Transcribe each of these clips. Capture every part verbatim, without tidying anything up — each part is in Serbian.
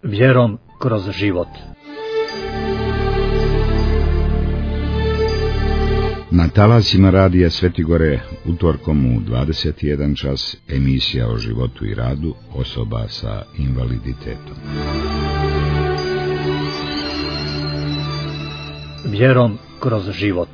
Vjerom kroz život. Na talasima radija Svetigore utorkom u dvadeset jedan čas emisija o životu i radu osoba sa invaliditetom. Vjerom kroz život.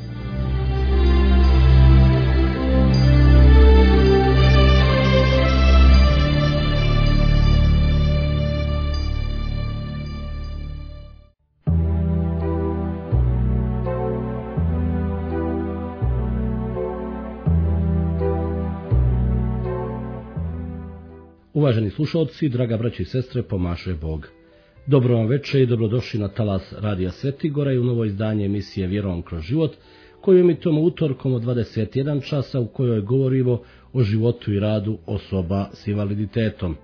Uvaženi slušalci, draga braća i sestre, pomaže Bog. Dobro vam večer i dobrodošli na talas radija Svetigora i u novo izdanje emisije Vjerom kroz život, koju emitujemo utorkom od dvadeset jedan časa, u kojoj govorimo o životu i radu osoba s invaliditetom.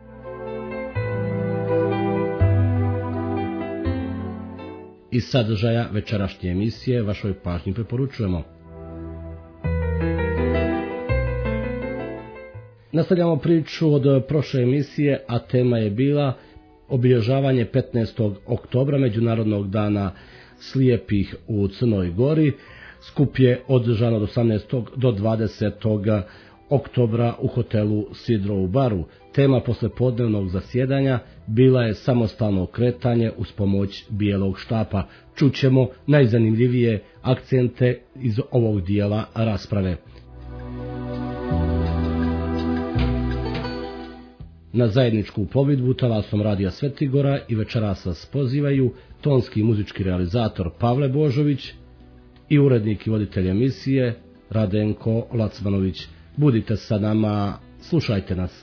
Iz sadržaja večerašnje emisije vašoj pažnji preporučujemo: nastavljamo priču od prošle emisije, a tema je bila obilježavanje petnaestog oktobra, Međunarodnog dana slijepih u Crnoj Gori. Skup je održan od osamnaestog do dvadesetog oktobra u hotelu Sidro u Baru. Tema poslepodnevnog zasjedanja bila je samostalno kretanje uz pomoć bijelog štapa. Čućemo najzanimljivije akcente iz ovog dijela rasprave. Na zajedničku plovidbu talasom radija Svetigora i večeras vas pozivaju tonski i muzički realizator Pavle Božović i urednik i voditelj emisije Radenko Lacmanović. Budite sa nama, slušajte nas.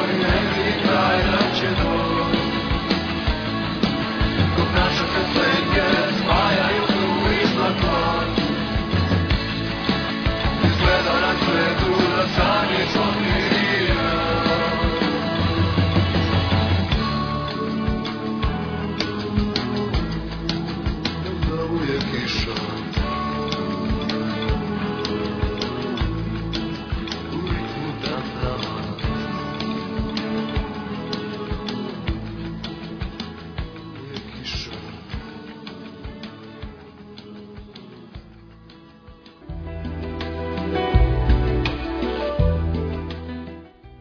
Naša se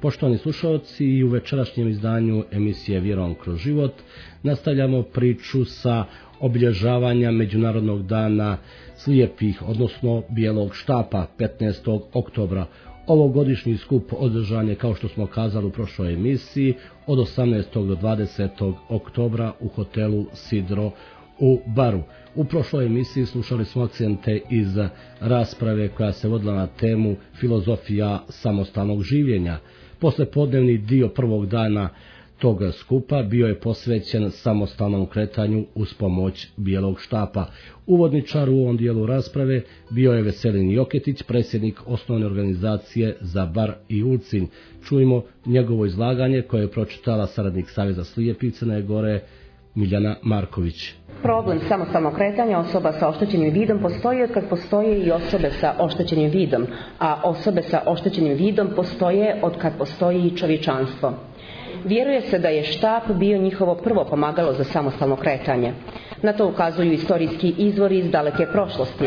Poštovani slušalci, i u večerašnjem izdanju emisije Vjerom kroz život nastavljamo priču sa obilježavanja Međunarodnog dana slijepih, odnosno bijelog štapa, petnaestog oktobra. Ovogodišnji skup održan je, kao što smo kazali u prošloj emisiji, od osamnaestog do dvadesetog oktobra u hotelu Sidro u Baru. U prošloj emisiji slušali smo akcente iz rasprave koja se vodila na temu filozofija samostalnog življenja. Poslepodnevni dio prvog dana tog skupa bio je posvećen samostalnom kretanju uz pomoć bijelog štapa. Uvodničar u ovom dijelu rasprave bio je Veselin Joketić, predsjednik osnovne organizacije za Bar i Ulcinj. Čujmo njegovo izlaganje koje je pročitala saradnik Saveza slijepih Crne Gore Miljana Marković. Problem samostalnog kretanja osoba sa oštećenim vidom postoji od kad postoje i osobe sa oštećenim vidom, a osobe sa oštećenim vidom postoje od kad postoji i čovječanstvo. Vjeruje se da je štap bio njihovo prvo pomagalo za samostalno kretanje. Na to ukazuju istorijski izvori iz daleke prošlosti,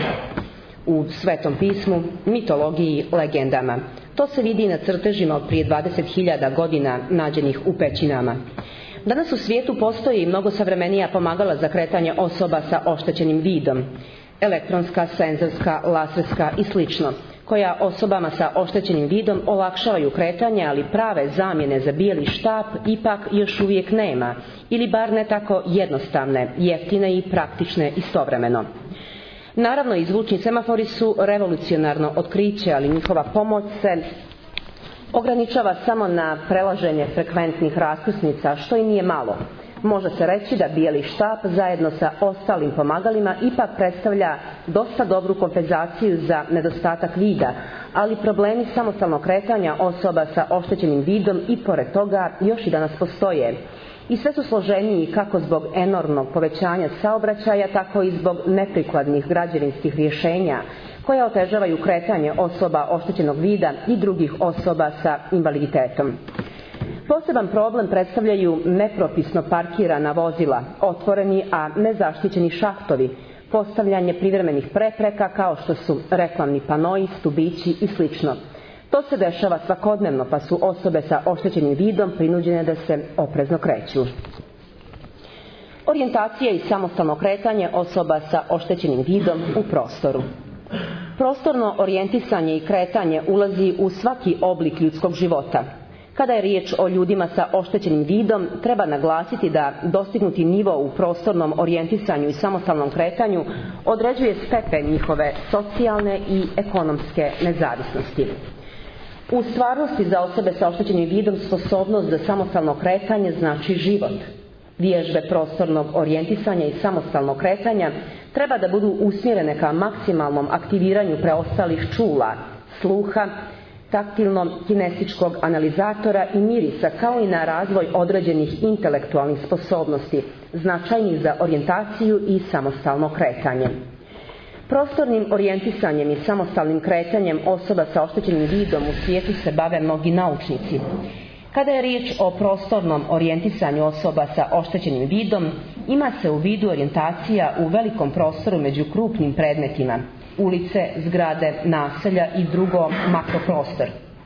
u Svetom pismu, mitologiji, legendama. To se vidi na crtežima od prije dvadeset hiljada godina nađenih u pećinama. Danas u svijetu postoji i mnogo savremenija pomagala za kretanje osoba sa oštećenim vidom, elektronska, senzorska, laserska i slično, koja osobama sa oštećenim vidom olakšavaju kretanje, ali prave zamjene za bijeli štap ipak još uvijek nema, ili bar ne tako jednostavne, jeftine i praktične istovremeno. Naravno, i zvučni semafori su revolucionarno otkriće, ali njihova pomoć se ograničava samo na prelaženje frekventnih raskrsnica, što i nije malo. Može se reći da bijeli štap zajedno sa ostalim pomagalima ipak predstavlja dosta dobru kompenzaciju za nedostatak vida, ali problemi samostalnog kretanja osoba sa oštećenim vidom i pored toga još i danas postoje. I sve su složeniji kako zbog enormnog povećanja saobraćaja, tako i zbog neprikladnih građevinskih rješenja koja otežavaju kretanje osoba oštećenog vida i drugih osoba sa invaliditetom. Poseban problem predstavljaju nepropisno parkirana vozila, otvoreni a nezaštićeni šahtovi, postavljanje privremenih prepreka kao što su reklamni panoji, stubići i slično. To se dešava svakodnevno, pa su osobe sa oštećenim vidom prinuđene da se oprezno kreću. Orijentacija i samostalno kretanje osoba sa oštećenim vidom u prostoru. Prostorno orijentisanje i kretanje ulazi u svaki oblik ljudskog života. Kada je riječ o ljudima sa oštećenim vidom, treba naglasiti da dostignuti nivo u prostornom orijentisanju i samostalnom kretanju određuje stepen njihove socijalne i ekonomske nezavisnosti. U stvarnosti za osobe sa oštećenim vidom sposobnost za samostalno kretanje znači život. Vježbe prostornog orijentisanja i samostalnog kretanja treba da budu usmjerene ka maksimalnom aktiviranju preostalih čula, sluha, taktilno-kinestičkog analizatora i mirisa, kao i na razvoj određenih intelektualnih sposobnosti, značajnih za orijentaciju i samostalno kretanje. Prostornim orijentisanjem i samostalnim kretanjem osoba sa oštećenim vidom u svijetu se bave mnogi naučnici. Kada je riječ o prostornom orijentisanju osoba sa oštećenim vidom, ima se u vidu orijentacija u velikom prostoru među krupnim predmetima, ulice, zgrade, naselja i drugo makroprostor.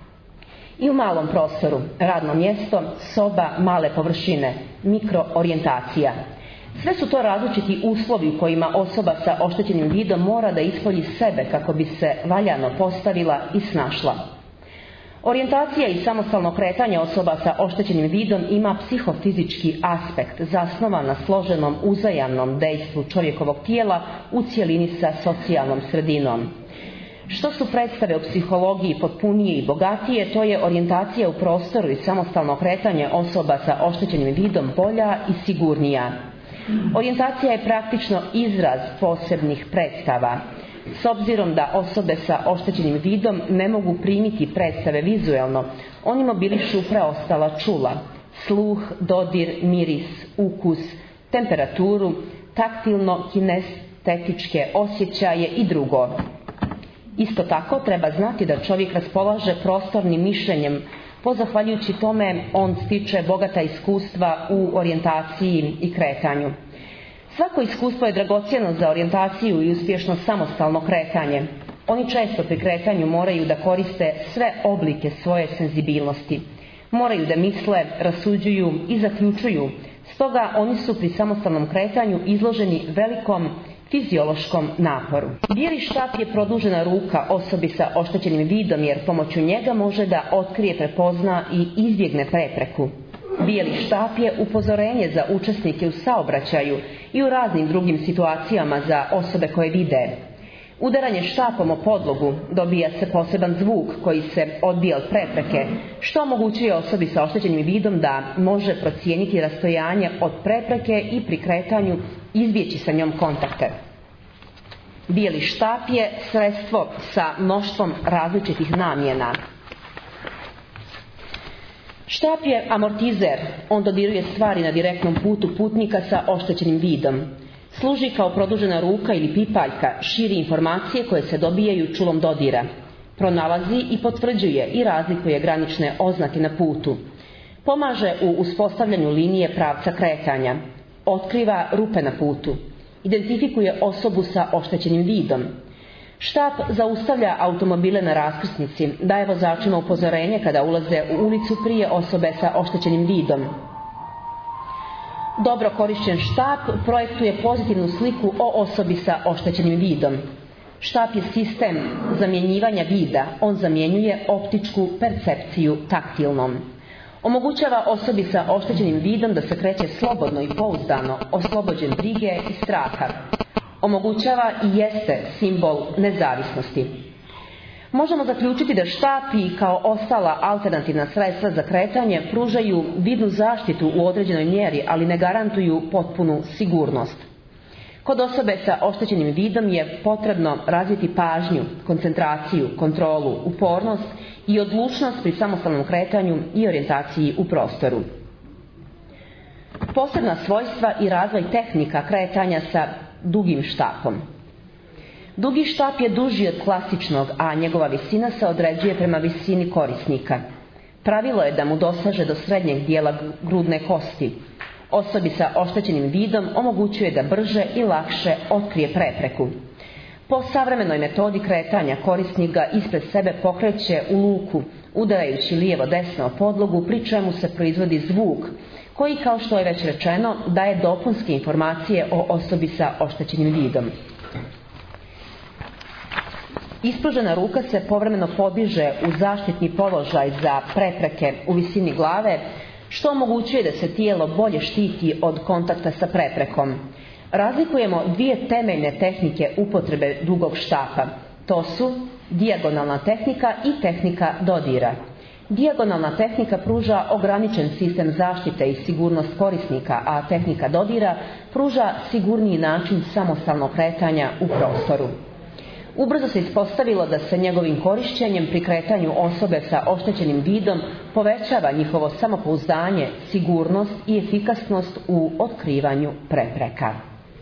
I u malom prostoru, radno mjesto, soba, male površine, mikroorijentacija. Sve su to različiti uslovi u kojima osoba sa oštećenim vidom mora da ispolji sebe kako bi se valjano postavila i snašla. Orijentacija i samostalno kretanje osoba sa oštećenim vidom ima psihofizički aspekt zasnovan na složenom uzajamnom dejstvu čovjekovog tijela u cjelini sa socijalnom sredinom. Što su predstave o psihologiji potpunije i bogatije, to je orijentacija u prostoru i samostalno kretanje osoba sa oštećenim vidom bolja i sigurnija. Orijentacija je praktično izraz posebnih predstava. S obzirom da osobe sa oštećenim vidom ne mogu primiti predstave vizuelno, oni mobilišu preostala čula, sluh, dodir, miris, ukus, temperaturu, taktilno-kinestetičke osjećaje i drugo. Isto tako treba znati da čovjek raspolaže prostornim mišljenjem, pozahvaljujući tome on stiče bogata iskustva u orijentaciji i kretanju. Svako iskustvo je dragocjeno za orijentaciju i uspješno samostalno kretanje. Oni često pri kretanju moraju da koriste sve oblike svoje senzibilnosti. Moraju da misle, rasuđuju i zaključuju, stoga oni su pri samostalnom kretanju izloženi velikom fiziološkom naporu. Bijeli štap je produžena ruka osobi sa oštećenim vidom jer pomoću njega može da otkrije, prepozna i izbjegne prepreku. Bijeli štap je upozorenje za učesnike u saobraćaju i u raznim drugim situacijama za osobe koje vide. Udaranje štapom o podlogu dobija se poseban zvuk koji se odbija od prepreke, što omogućuje osobi sa oštećenim vidom da može procijeniti rastojanje od prepreke i pri kretanju izbjeći sa njom kontakte. Bijeli štap je sredstvo sa mnoštvom različitih namjena. Štap je amortizer, on dodiruje stvari na direktnom putu putnika sa oštećenim vidom. Služi kao produžena ruka ili pipaljka, širi informacije koje se dobijaju čulom dodira. Pronalazi i potvrđuje i razlikuje granične oznake na putu. Pomaže u uspostavljanju linije pravca kretanja. Otkriva rupe na putu. Identifikuje osobu sa oštećenim vidom. Štap zaustavlja automobile na raskrsnici, daje vozačima upozorenje kada ulaze u ulicu prije osobe sa oštećenim vidom. Dobro korišćen štap projektuje pozitivnu sliku o osobi sa oštećenim vidom. Štap je sistem zamjenjivanja vida, on zamjenjuje optičku percepciju taktilnom. Omogućava osobi sa oštećenim vidom da se kreće slobodno i pouzdano, oslobođen brige i straha. Omogućava i jeste simbol nezavisnosti. Možemo zaključiti da štapi kao ostala alternativna sredstva za kretanje pružaju vidnu zaštitu u određenoj mjeri, ali ne garantuju potpunu sigurnost. Kod osobe sa oštećenim vidom je potrebno razviti pažnju, koncentraciju, kontrolu, upornost i odlučnost pri samostalnom kretanju i orijentaciji u prostoru. Posebna svojstva i razvoj tehnika kretanja sa dugim štapom. Dugi štap je duži od klasičnog, a njegova visina se određuje prema visini korisnika. Pravilo je da mu dosaže do srednjeg dijela grudne kosti. Osobi sa oštećenim vidom omogućuje da brže i lakše otkrije prepreku. Po savremenoj metodi kretanja korisnik ga ispred sebe pokreće u luku, udarajući lijevo-desno o podlogu, pri čemu se proizvodi zvuk, koji, kao što je već rečeno, daje dopunske informacije o osobi sa oštećenim vidom. Ispružena ruka se povremeno podiže u zaštitni položaj za prepreke u visini glave, što omogućuje da se tijelo bolje štiti od kontakta sa preprekom. Razlikujemo dvije temeljne tehnike upotrebe dugog štapa. To su dijagonalna tehnika i tehnika dodira. Dijagonalna tehnika pruža ograničen sistem zaštite i sigurnost korisnika, a tehnika dodira pruža sigurniji način samostalnog kretanja u prostoru. Ubrzo se ispostavilo da se njegovim korišćenjem pri kretanju osobe sa oštećenim vidom povećava njihovo samopouzdanje, sigurnost i efikasnost u otkrivanju prepreka.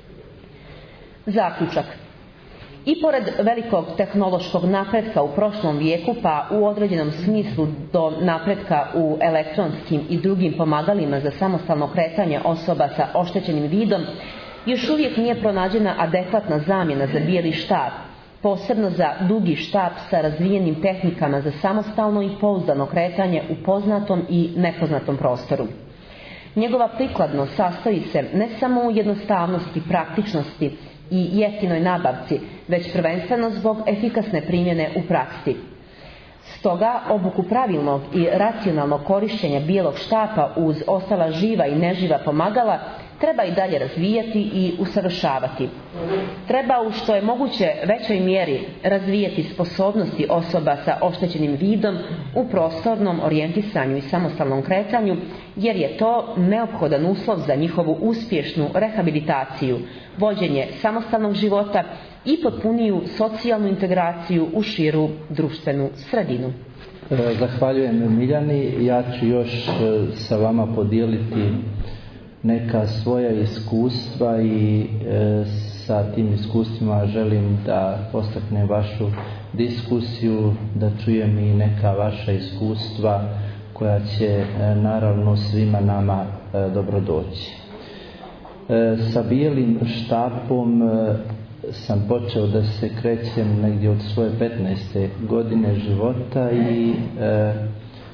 Zaključak. I pored velikog tehnološkog napretka u prošlom vijeku, pa u određenom smislu do napretka u elektronskim i drugim pomagalima za samostalno kretanje osoba sa oštećenim vidom, još uvijek nije pronađena adekvatna zamjena za bijeli štap, posebno za dugi štap sa razvijenim tehnikama za samostalno i pouzdano kretanje u poznatom i nepoznatom prostoru. Njegova prikladnost sastoji se ne samo u jednostavnosti, praktičnosti i jeftinoj nabavci, već prvenstveno zbog efikasne primjene u praksi. Stoga obuku pravilnog i racionalnog korištenja bijelog štapa uz ostala živa i neživa pomagala treba i dalje razvijati i usavršavati. Treba u što je moguće većoj mjeri razvijati sposobnosti osoba sa oštećenim vidom u prostornom orijentisanju i samostalnom kretanju, jer je to neophodan uslov za njihovu uspješnu rehabilitaciju, vođenje samostalnog života i potpuniju socijalnu integraciju u širu društvenu sredinu. Zahvaljujem Miljani. Ja ću još sa vama podijeliti neka svoja iskustva i e, sa tim iskustvima želim da postaknem vašu diskusiju, da čujem i neka vaša iskustva koja će e, naravno svima nama e, dobrodoći. E, sa bijelim štapom e, sam počeo da se krećem negdje od svoje petnaeste godine života i e,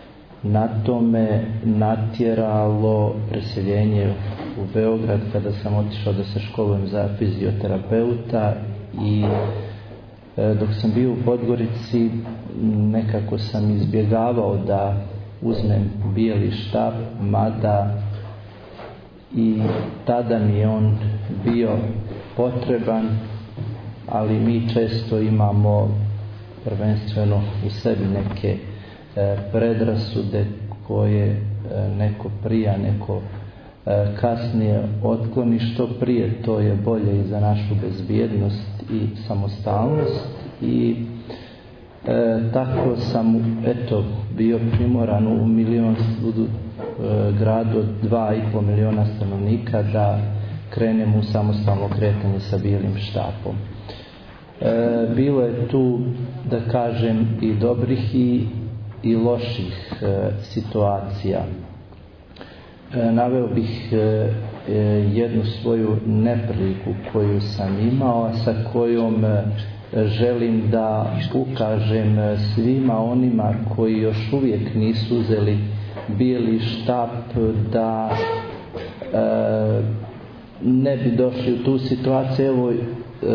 na to me natjeralo preseljenje u Beograd kada sam otišao da se školujem za fizioterapeuta i dok sam bio u Podgorici nekako sam izbjegavao da uzmem bijeli štap, mada i tada mi je on bio potreban, ali mi često imamo prvenstveno u sebi neke predrasude koje neko prija, neko kasnije otkloni. Što prije, to je bolje i za našu bezbjednost i samostalnost. I e, tako sam eto bio primoran u milion u e, gradu od dva i pol miliona stanovnika da krenem u samostalno kretanje sa bijelim štapom. E, bilo je tu, da kažem, i dobrih i, i loših e, situacija. E, naveo bih e, e, jednu svoju nepriliku koju sam imao, a sa kojom e, želim da ukažem svima onima koji još uvijek nisu uzeli bijeli štap da e, ne bi došli u tu situaciju. Evo, e,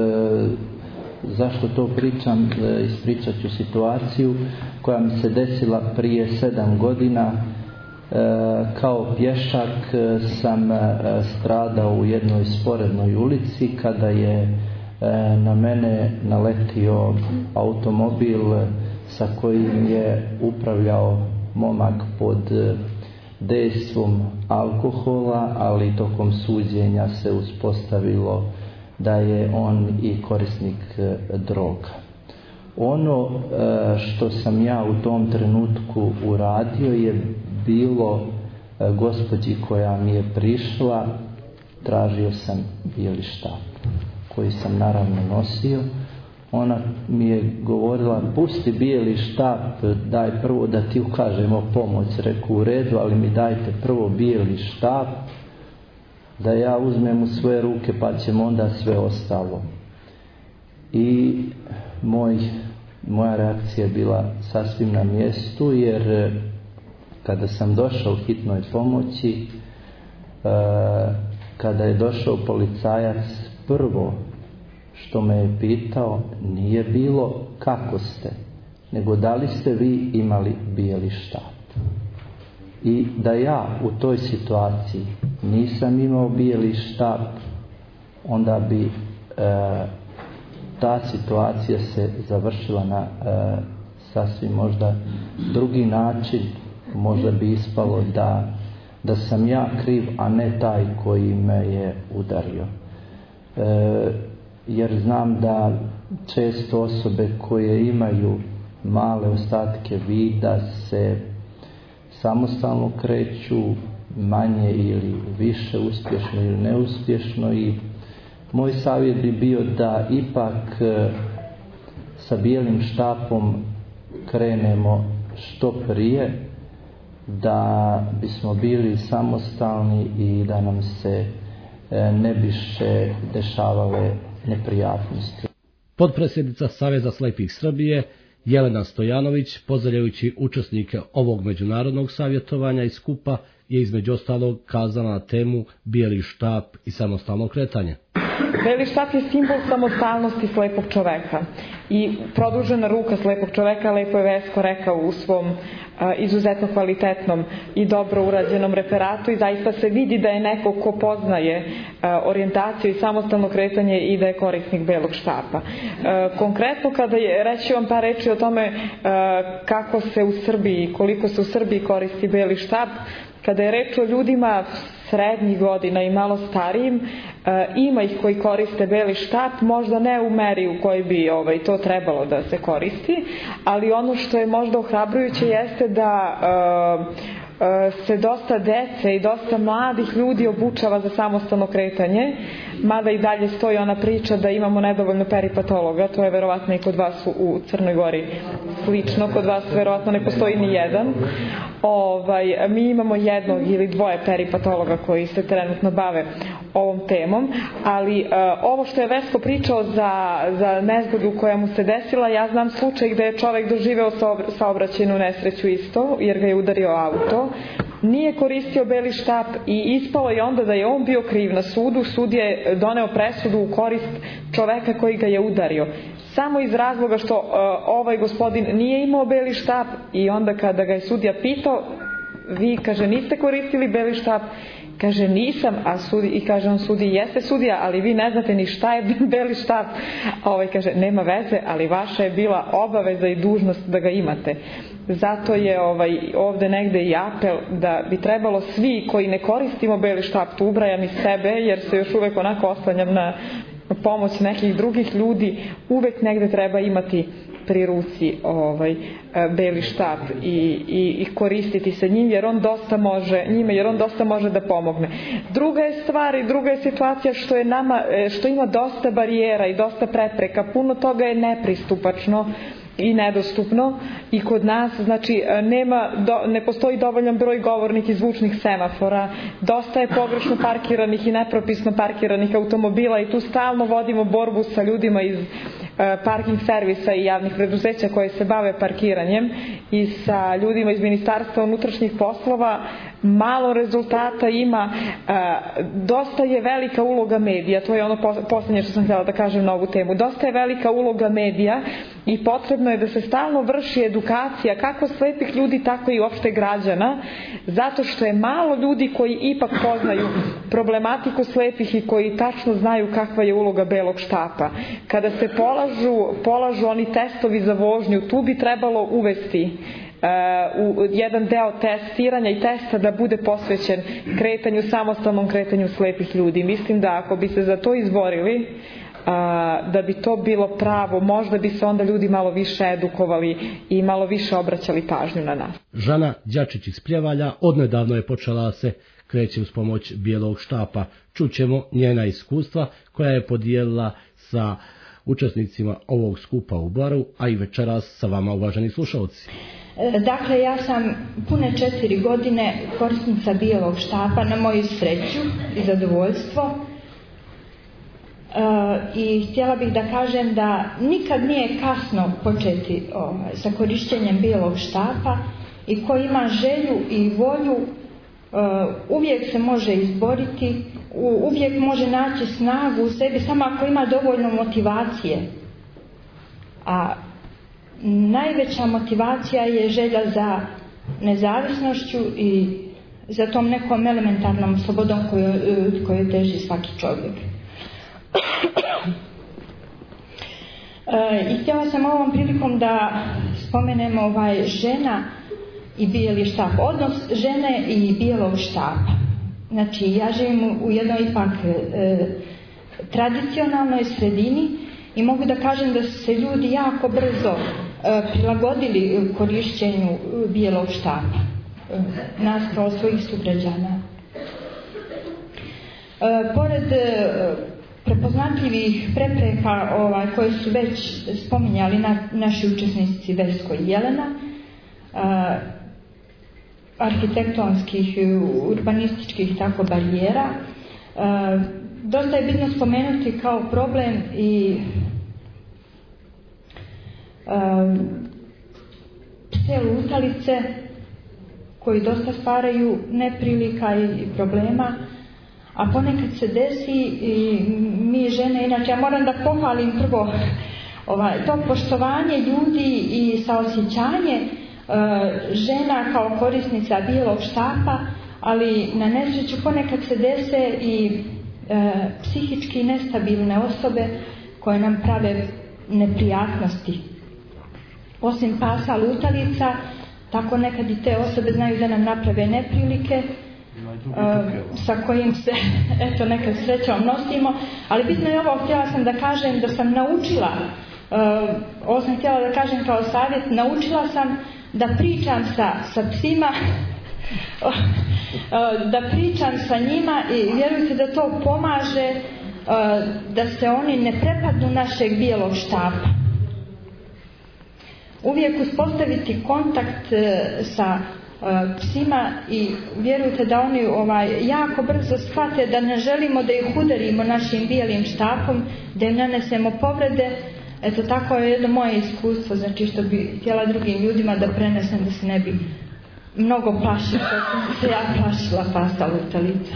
zašto to pričam? E, ispričat ću situaciju koja mi se desila prije sedam godina. E, kao pješak sam e, stradao u jednoj sporednoj ulici kada je e, na mene naletio automobil sa kojim je upravljao momak pod dejstvom alkohola, ali tokom suđenja se uspostavilo da je on i korisnik e, droga. Ono e, što sam ja u tom trenutku uradio je bilo e, gospođi koja mi je prišla, tražio sam bijeli štap koji sam naravno nosio. Ona mi je govorila: pusti bijeli štap, daj prvo da ti ukažemo pomoć. Reku: u redu, ali mi dajte prvo bijeli štap da ja uzmem u svoje ruke, pa ćemo onda sve ostalo. I moj, moja reakcija je bila sasvim na mjestu, jer kada sam došao u hitnoj pomoći, kada je došao policajac, prvo što me je pitao nije bilo kako ste, nego da li ste vi imali bijeli štap. I da ja u toj situaciji nisam imao bijeli štap, onda bi e, ta situacija se završila na e, sasvim možda drugi način. Možda bi ispalo da, da sam ja kriv, a ne taj koji me je udario. E, jer znam da često osobe koje imaju male ostatke vida se samostalno kreću, manje ili više uspješno ili neuspješno, i moj savjet bi bio da ipak sa bijelim štapom krenemo što prije, da bismo bili samostalni i da nam se ne više dešavale neprijatnosti. Potpredsjednica Saveza slepih Srbije Jelena Stojanović, pozdravljajući učesnike ovog međunarodnog savjetovanja i skupa, je između ostalog kazala na temu bijeli štap i samostalno kretanje. Bijeli štap je simbol samostalnosti slepog čoveka i produžena ruka slepog čoveka, lepo je Vesko rekao u svom a, izuzetno kvalitetnom i dobro urađenom referatu, i zaista se vidi da je neko ko poznaje a, orijentaciju i samostalno kretanje i da je korisnik bijelog štapa. A, konkretno kada je, reći vam par reči o tome a, kako se u Srbiji, koliko se u Srbiji koristi bijeli štap. Kada je reč o ljudima srednjih godina i malo starijim, e, ima ih koji koriste bijeli štap, možda ne u meri u kojoj bi ovaj, to trebalo da se koristi, ali ono što je možda ohrabrujuće jeste da e, se dosta dece i dosta mladih ljudi obučava za samostalno kretanje, mada i dalje stoji ona priča da imamo nedovoljno peripatologa. To je verovatno i kod vas u Crnoj Gori slično, kod vas verovatno ne postoji ni jedan. Ovaj, mi imamo jednog ili dvoje peripatologa koji se trenutno bave ovom temom, ali uh, ovo što je Vesko pričao za, za nezgodu koja mu se desila, ja znam slučaj gde je čovek doživeo saobraćajnu nesreću isto, jer ga je udario auto, nije koristio beli štap i ispalo je onda da je on bio kriv na sudu. Sud je doneo presudu u korist čoveka koji ga je udario, samo iz razloga što uh, ovaj gospodin nije imao beli štap. I onda kada ga je sudija pitao, vi, kaže, niste koristili beli štap, kaže nisam, a sudi, i kaže on sudi, jeste sudija, ali vi ne znate ni šta je beli štap. A ovaj kaže, nema veze, ali vaša je bila obaveza i dužnost da ga imate. Zato je ovaj, ovde negde i apel da bi trebalo svi koji ne koristimo beli štap, tu ubrajam i sebe, jer se još uvek onako oslanjam na pomoć nekih drugih ljudi, uvek negde treba imati pri ruci ovaj beli štap i, i, i koristiti se njim, jer on dosta može njime, jer on dosta može da pomogne. Druga je stvar i druga je situacija što je nama, što ima dosta barijera i dosta prepreka, puno toga je nepristupačno i nedostupno i kod nas, znači nema, do, ne postoji dovoljan broj govornih i zvučnih semafora, dosta je pogrešno parkiranih i nepropisno parkiranih automobila i tu stalno vodimo borbu sa ljudima iz parking servisa i javnih preduzeća koje se bave parkiranjem i sa ljudima iz Ministarstva unutrašnjih poslova. Malo rezultata ima, dosta je velika uloga medija, to je ono poslednje što sam htjela da kažem na ovu temu, dosta je velika uloga medija i potrebno je da se stalno vrši edukacija kako slepih ljudi, tako i uopšte građana, zato što je malo ljudi koji ipak poznaju problematiku slepih i koji tačno znaju kakva je uloga belog štapa. Kada se polažu, polažu oni testovi za vožnju, tu bi trebalo uvesti Uh, u jedan deo testiranja i testa da bude posvećen kretanju, samostalnom kretanju slepih ljudi. Mislim da ako bi se za to izborili, uh, da bi to bilo pravo, možda bi se onda ljudi malo više edukovali i malo više obraćali pažnju na nas. Žana Đačić iz Pljevalja odnedavno je počela se kreće uz pomoć bijelog štapa. Čućemo njena iskustva koja je podijelila sa učesnicima ovog skupa u Baru, a i večeras sa vama, uvaženi slušalci. Dakle, ja sam pune četiri godine korisnica bijelog štapa, na moju sreću i zadovoljstvo. E, I htjela bih da kažem da nikad nije kasno početi ovaj, sa korištenjem bijelog štapa i ko ima želju i volju, e, uvijek se može izboriti, uvijek može naći snagu u sebi, samo ako ima dovoljno motivacije. A najveća motivacija je želja za nezavisnošću i za tom nekom elementarnom slobodom koju, koju teži svaki čovjek. E, I htjela sam ovom prilikom da spomenem ovaj žena i bijeli štap, odnos žene i bijelog štapa. Znači, ja živim u jednoj ipak e, tradicionalnoj sredini i mogu da kažem da su se ljudi jako brzo e, prilagodili korišćenju bijelog štapa e, nas kao svojih sugrađana. E, pored e, prepoznatljivih prepreka ovaj, koje su već spominjali na, naši učesnici Vesko i Jelena, e, arhitektonskih, urbanističkih tako barijera, e, dosta je bitno spomenuti kao problem i um, pse lutalice koji dosta stvaraju neprilika i problema, a ponekad se desi i mi žene, inače ja moram da pohvalim prvo ovaj, to poštovanje ljudi i saosjećanje uh, žena kao korisnica bijelog štapa, ali na nesreću ponekad se dese i E, psihički nestabilne osobe koje nam prave neprijatnosti. Osim pasa lutalica, tako nekad i te osobe znaju da nam naprave neprilike e, sa kojim se eto nekad srećom nosimo, ali bitno je ovo, htjela sam da kažem da sam naučila, e, ovo sam htjela da kažem kao savjet, naučila sam da pričam sa, sa psima, da pričam sa njima i vjerujte da to pomaže da se oni ne prepadnu našeg bijelog štapa. Uvijek uspostaviti kontakt sa psima i vjerujte da oni ovaj, jako brzo shvate da ne želimo da ih udarimo našim bijelim štapom, da im nanesemo povrede. Eto, tako je jedno moje iskustvo, znači što bi htjela drugim ljudima da prenesem, da se ne bi mnogo plašila, kao se ja plašila pasa lutalica.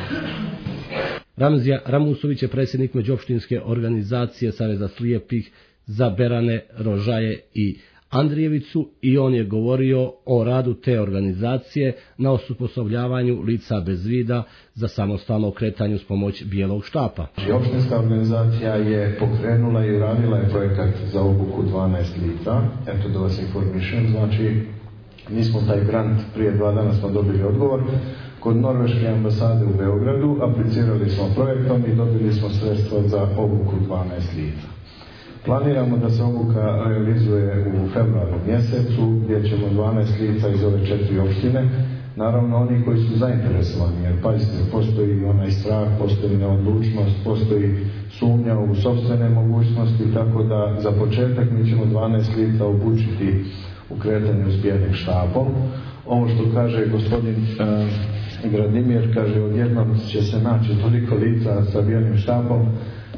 Ramzija Ramusović je predsjednik međuopštinske organizacije Saveza slijepih za Berane, Rožaje i Andrijevicu i on je govorio o radu te organizacije na osposobljavanju lica bez vida za samostalno kretanje uz pomoć bijelog štapa. Opštinska organizacija je pokrenula i radila je projekat za obuku dvanaest lica. Eto da vas informišem, znači mi smo taj grant prije dva dana smo dobili odgovor kod Norveške ambasade u Beogradu, aplicirali smo projektom i dobili smo sredstva za obuku dvanaest lica. Planiramo da se obuka realizuje u februaru mjesecu, gdje ćemo dvanaest lica iz ove četiri opštine, naravno oni koji su zainteresovani, jer pazite, postoji onaj strah, postoji neodlučnost, postoji sumnja u sopstvene mogućnosti, tako da za početak mi ćemo dvanaest lica obučiti u kretanju s bijelim štapom. Ovo što kaže gospodin eh, Gradimir, kaže odjednom će se naći toliko lica sa bijelim štapom.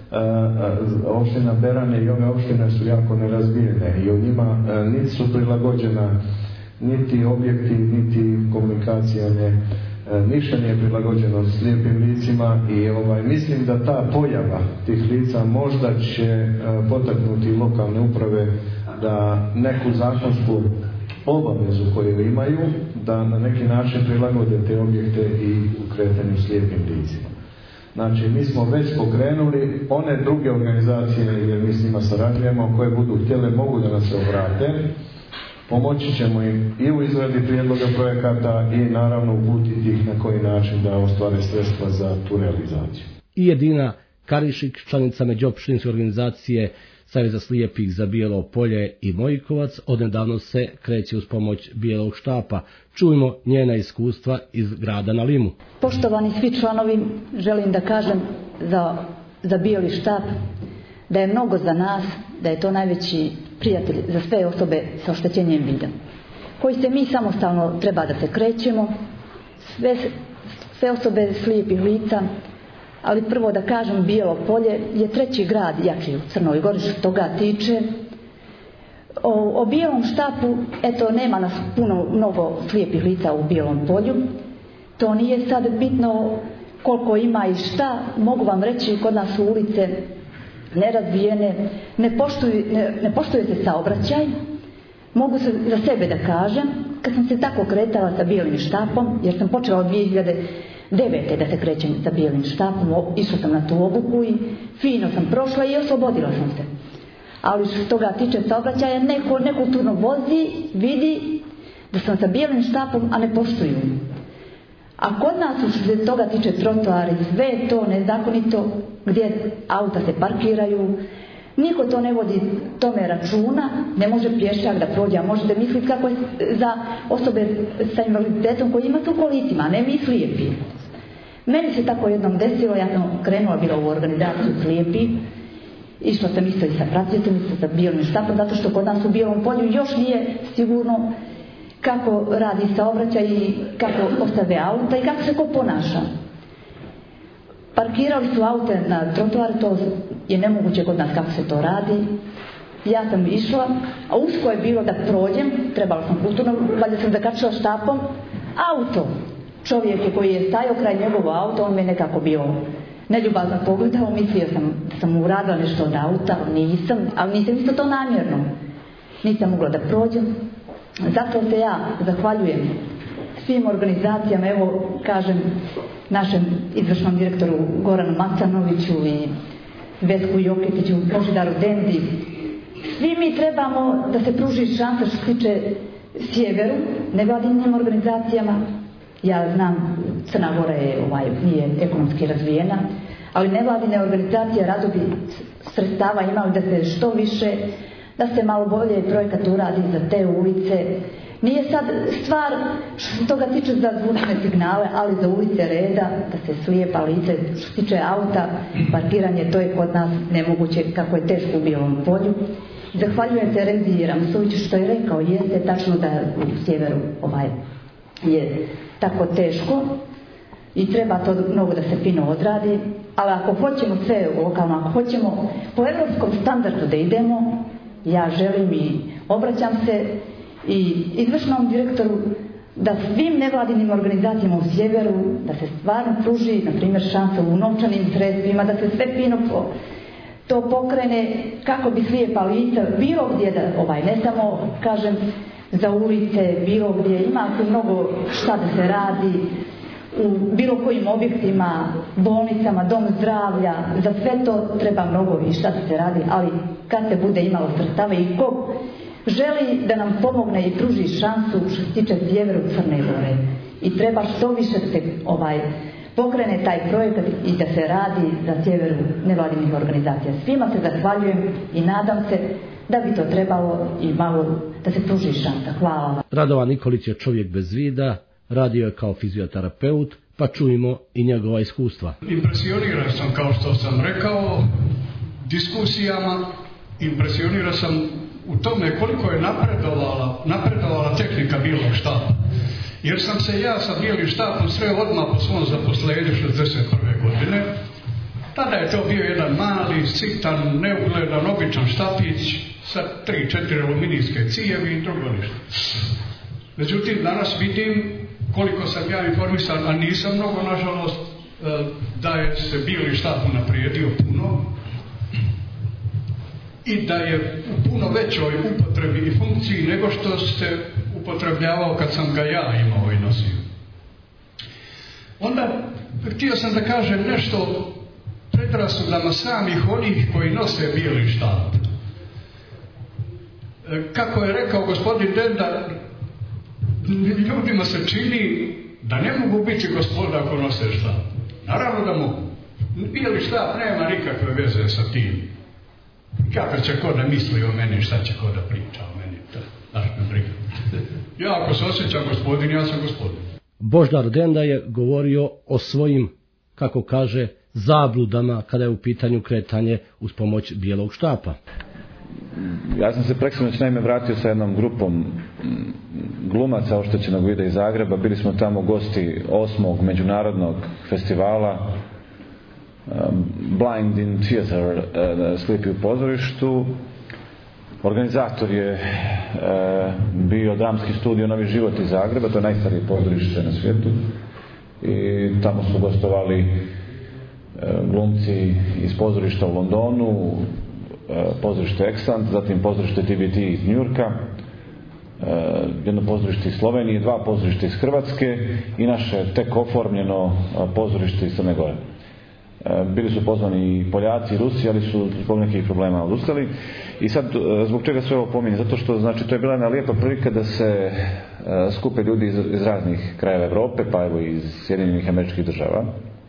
Uh, opština Berane i ove opštine su jako nerazvijene i u njima uh, niti su prilagođena niti objekti, niti komunikacija ne, uh, ništa nije prilagođeno slijepim licima i ovaj, mislim da ta pojava tih lica možda će uh, potaknuti lokalne uprave da neku zakonsku obavezu koju imaju da na neki način prilagode te objekte i u kretanju slijepim licima. Znači, mi smo već pokrenuli one druge organizacije, jer mi s njima sarađujemo, koje budu htjele, mogu da nas se obrate. Pomoći ćemo im i u izradi prijedloga projekata i naravno uputiti ih na koji način da ostvare sredstva za tu realizaciju. I Edina Karišik, članica međuopštinske organizacije Saveza slijepih za Bijelo polje i Mojkovac, odnedavno se kreće uz pomoć bijelog štapa. Čujmo njena iskustva iz grada na Limu. Poštovani svi članovi, želim da kažem za, za bijeli štap da je mnogo za nas, da je to najveći prijatelj za sve osobe sa oštećenjem vida, koji se mi samostalno treba da se krećemo, sve, sve osobe slijepih lica. Ali prvo da kažem, Bijelo polje je treći grad jači u Crnoj Gori što toga tiče. O, o bijelom štapu, eto, nema nas puno, mnogo slijepih lica u Bijelom polju. To nije sad bitno koliko ima i šta. Mogu vam reći, kod nas su ulice nerazvijene, ne poštuju, ne, ne poštuje se saobraćaj. Mogu se za sebe da kažem, kad sam se tako kretala sa bijelim štapom, jer sam počela od dvije hiljade devete da se krećem sa bijelim štapom, išla sam na tu obuku i fino sam prošla i oslobodila sam se. Ali što toga tiče saobraćaja, neko nekulturno vozi, vidi da sam sa bijelim štapom, a ne poštuju. A kod nas što se toga tiče trotoari, sve to nezakonito, gdje auta se parkiraju, niko to ne vodi tome računa, ne može pješak da prođe, a možete misliti kako je za osobe sa invaliditetom koji ima tu kolicima, a ne mi slijepi. Meni se tako jednom desilo, ja sam krenula bila u organizaciju slijepi, išla sam isto i sa pratiteljom, isto sa bijelim štapom, zato što kod nas u Bijelom polju još nije sigurno kako radi saobraćaj i kako ostave auta i kako se ko ponaša. Parkirali su aute na trotoar, to je nemoguće kod nas kako se to radi. Ja sam išla, a usko je bilo da prođem, trebala sam kulturno, valjda sam zakačila štapom, auto. Čovjek je koji je stajao kraj njegovo auto, on me nekako bio neljubazno pogledao, mislio sam da sam uradila nešto od auta, nisam, ali nisam isto to namjerno. Nisam mogla da prođem. Zato se ja zahvaljujem svim organizacijama, evo kažem našem izvršnom direktoru Goranu Macanoviću i Vesku Joketiću, Božidaru Dendi. Svi mi trebamo da se pruži šansa što se tiče sjeveru, nevladinim organizacijama. Ja znam, Crna Gora je, ovaj, nije ekonomski razvijena, ali nevladine organizacije rado bi sredstava imali da se što više, da se malo bolje projekat uradi za te ulice. Nije sad stvar što se toga tiče za zvučne signale, ali za ulice reda, da se slijepa lice, što se tiče auta, parkiranje, to je kod nas nemoguće, kako je teško u Bijelom polju. Zahvaljujem se Remziji Ramsoviću što je rekao, jeste tačno da u sjeveru ovaj, je tako teško i treba to mnogo da se fino odradi, ali ako hoćemo sve lokalno, ako hoćemo po evropskom standardu da idemo, ja želim i obraćam se i izvršnom direktoru da svim nevladinim organizacijama u sjeveru, da se stvarno pruži, na primjer, šansa u novčanim sredstvima, da se sve fino po, to pokrene kako bi slijepa lica bilo gdje da, ovaj, ne samo, kažem, za ulice, bilo gdje ima tu mnogo šta da se radi, u bilo kojim objektima, bolnicama, dom zdravlja, za sve to treba mnogo i šta da se radi, ali kad se bude imalo sredstava i ko želi da nam pomogne i pruži šansu što se tiče sjeveru Crne Gore. I treba što više se ovaj, pokrene taj projekat i da se radi za sjeveru nevladinih organizacija. Svima se zahvaljujem i nadam se da bi to trebalo i malo da se pruži šansa. Hvala. Radovan Nikolić je čovjek bez vida, radio je kao fizioterapeut, pa čujemo i njegova iskustva. Impresioniran sam, kao što sam rekao, diskusijama, impresioniran sam u tome koliko je napredovala, napredovala tehnika bijelog štapa. Jer sam se ja sa bijelim štapom sve odmah po svom zaposlenju šezdeset prve godine. Tada je to bio jedan mali, sitan, neugledan, običan štapić sa tri, četiri aluminijske cijevi i drugo ništa. Međutim, danas vidim koliko sam ja informisan, a nisam mnogo, nažalost, da je se bijeli štap unaprijedio puno i da je u puno većoj upotrebi i funkciji nego što se upotrebljavao kad sam ga ja imao i nosio. Onda htio sam da kažem nešto predrasudama samih onih koji nose bijeli štap. Kako je rekao gospodin Denda, ljudima se čini da ne mogu biti gospoda ako nose štap. Naravno da mogu. Bijeli štap nema nikakve veze sa tim. Kako će ko da misli o meni, šta će ko da priča o meni. Znaš me briga. Ja ako se osjećam gospodin, ja sam gospodin. Boždar Denda je govorio o svojim, kako kaže, zabludama kada je u pitanju kretanje uz pomoć bijelog štapa. Ja sam se preksinoć naime vratio sa jednom grupom glumaca oštećenog vida iz Zagreba. Bili smo tamo gosti osmog međunarodnog festivala Blind in Theater, slijepi u pozorištu. Organizator je bio dramski studio Novi život iz Zagreba, to je najstarije pozorište na svijetu. I tamo su gostovali glumci iz pozorišta u Londonu, pozorište Eksant, zatim pozorište T B T iz Njujorka, jedno pozorište iz Slovenije, dva pozorište iz Hrvatske i naše tek oformljeno pozorište iz Crne Gore. Bili su pozvani i Poljaci i Rusi, ali su zbog nekih problema odustali. I sad, zbog čega sve ovo pominje? Zato što, znači, to je bila jedna lijepa prilika da se skupe ljudi iz, iz raznih krajeva Europe, pa evo iz Sjedinjenih Američkih Država.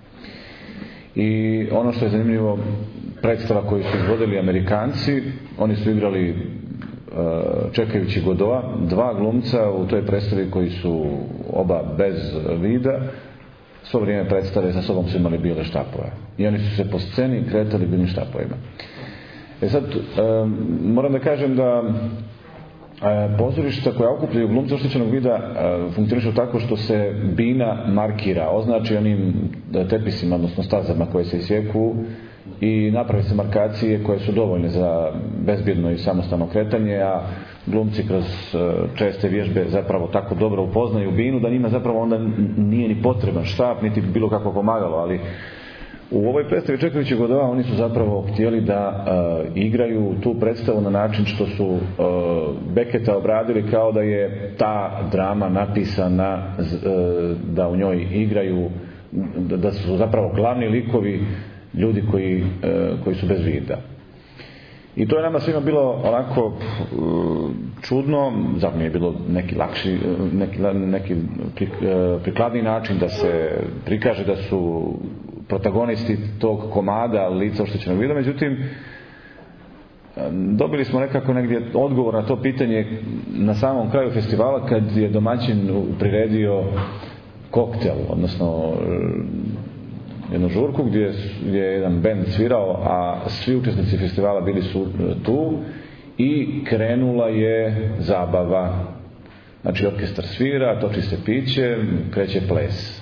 I ono što je zanimljivo, predstava koju su izvodili Amerikanci, oni su igrali čekajući Godoa, dva glumca u toj predstavi koji su oba bez vida, svo vrijeme predstave sa sobom su imali bijele štapove. I oni su se po sceni kretali bijelim štapovima. E sad, moram da kažem da pozorišta koja okupljaju glumce oštećenog vida funkcionišu tako što se bina markira, označi onim tepisima, odnosno stazama koje se isjeku i napravi se markacije koje su dovoljne za bezbjedno i samostalno kretanje, a glumci kroz česte vježbe zapravo tako dobro upoznaju binu da njima zapravo onda nije ni potreban štap, niti bilo kako pomagalo, ali u ovoj predstavi čekajući Godoa oni su zapravo htjeli da uh, igraju tu predstavu na način što su uh, Beketa obradili kao da je ta drama napisana uh, da u njoj igraju, da, da su zapravo glavni likovi ljudi koji, uh, koji su bez vida. I to je nama svima bilo onako uh, čudno, zapravo je bilo neki lakši, neki, neki prikladni način da se prikaže da su protagonisti tog komada lica oštećenog vida, međutim dobili smo nekako negdje odgovor na to pitanje na samom kraju festivala kad je domaćin priredio koktel, odnosno jednu žurku gdje je jedan bend svirao, a svi učesnici festivala bili su tu i krenula je zabava. Znači orkestar svira, toči se piće, kreće ples.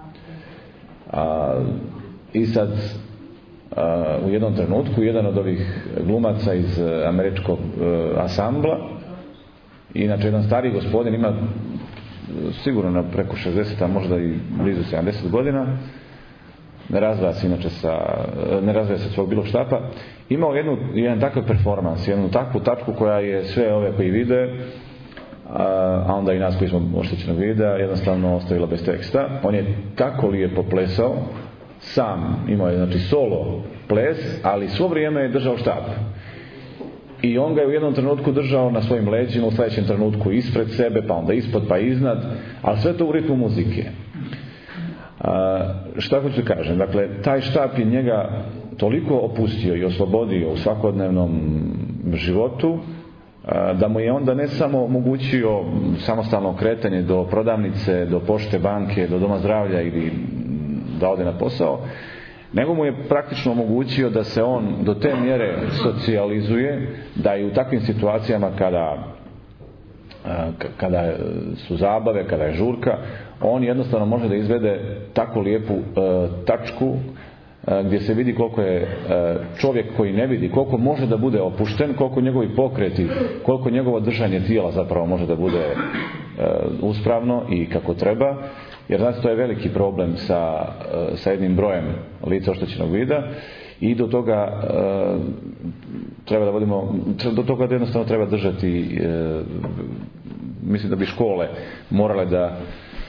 A, I sad a, u jednom trenutku jedan od ovih glumaca iz američkog a, ansambla, inače jedan stariji gospodin, ima sigurno na preko šezdeset, a možda i blizu sedamdeset godina, ne razvaja se inače sa, ne razvaja se svog bilo štapa, imao jednu, jedan takav performans, jednu takvu tačku koja je sve ove koji vide, a onda i nas koji smo oštećenog vida, jednostavno ostavila bez teksta. On je tako lijepo plesao, sam imao je znači solo ples, ali svo vrijeme je držao štap. I on ga je u jednom trenutku držao na svojim leđima, u sljedećem trenutku ispred sebe, pa onda ispod, pa iznad, ali sve to u ritmu muzike. A, šta hoću da kažem? Dakle, taj štap je njega toliko opustio i oslobodio u svakodnevnom životu, a, da mu je onda ne samo omogućio samostalno kretanje do prodavnice, do pošte, banke, do doma zdravlja ili da ode na posao, nego mu je praktično omogućio da se on do te mjere socijalizuje, da i u takvim situacijama kada kada su zabave, kada je žurka, on jednostavno može da izvede tako lijepu e, tačku e, gdje se vidi koliko je e, čovjek koji ne vidi, koliko može da bude opušten, koliko njegovi pokreti, koliko njegovo držanje tijela zapravo može da bude e, uspravno i kako treba. Jer znači to je veliki problem sa, sa jednim brojem lica oštećenog vida i do toga e, treba da vodimo, do toga da jednostavno treba držati, e, mislim da bi škole morale da e,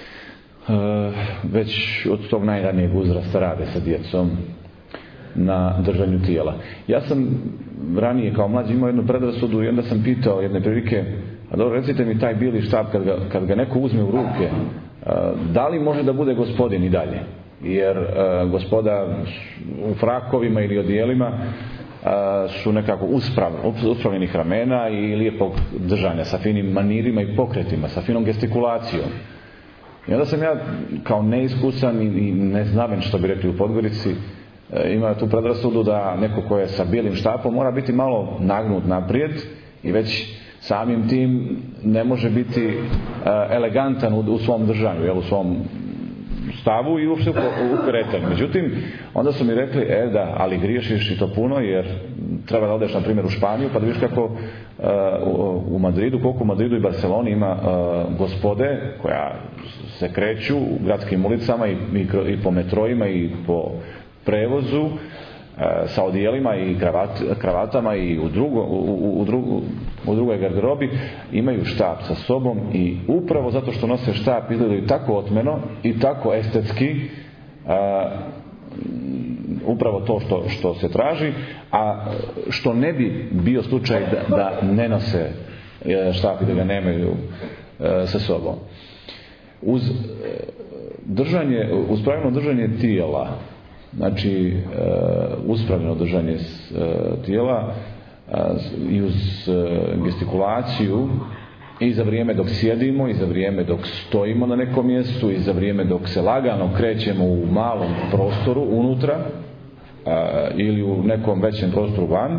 već od tog najranijeg uzrasta rade sa djecom na držanju tijela. Ja sam ranije kao mlađi imao jednu predrasudu i onda sam pitao jedne prilike, a dobro, recite mi taj bili štap kad ga, kad ga neko uzme u ruke, da li može da bude gospodin i dalje? Jer uh, gospoda u frakovima ili odijelima uh, su nekako usprav, uspravljenih ramena i lijepog držanja sa finim manirima i pokretima, sa finom gestikulacijom. I onda sam ja kao neiskusan i, i neznaven, što bi rekli u Podgorici, uh, ima tu predrasudu da neko ko je sa bijelim štapom mora biti malo nagnut naprijed i već samim tim ne može biti uh, elegantan u, u svom držanju, jel, u svom stavu i uopšte u, u kretanju. Međutim, onda su mi rekli, e da, ali griješiš i to puno, jer treba da odeš na primjer u Španiju, pa da vidiš kako uh, u, u Madridu, koliko u Madridu i Barceloni ima uh, gospode koja se kreću u gradskim ulicama i, i, i po metrojima i po prevozu, sa odijelima i kravat, kravatama i u, drugo, u, u, drugu, u drugoj garderobi, imaju štap sa sobom i upravo zato što nose štap izgledaju tako otmeno i tako estetski, a, upravo to što, što se traži, a što ne bi bio slučaj da, da ne nose štap i da ga nemaju a, sa sobom. Uz držanje, uz pravilno držanje tijela, znači uh, uspravljeno držanje uh, tijela uh, i uz uh, gestikulaciju i za vrijeme dok sjedimo i za vrijeme dok stojimo na nekom mjestu i za vrijeme dok se lagano krećemo u malom prostoru unutra uh, ili u nekom većem prostoru van,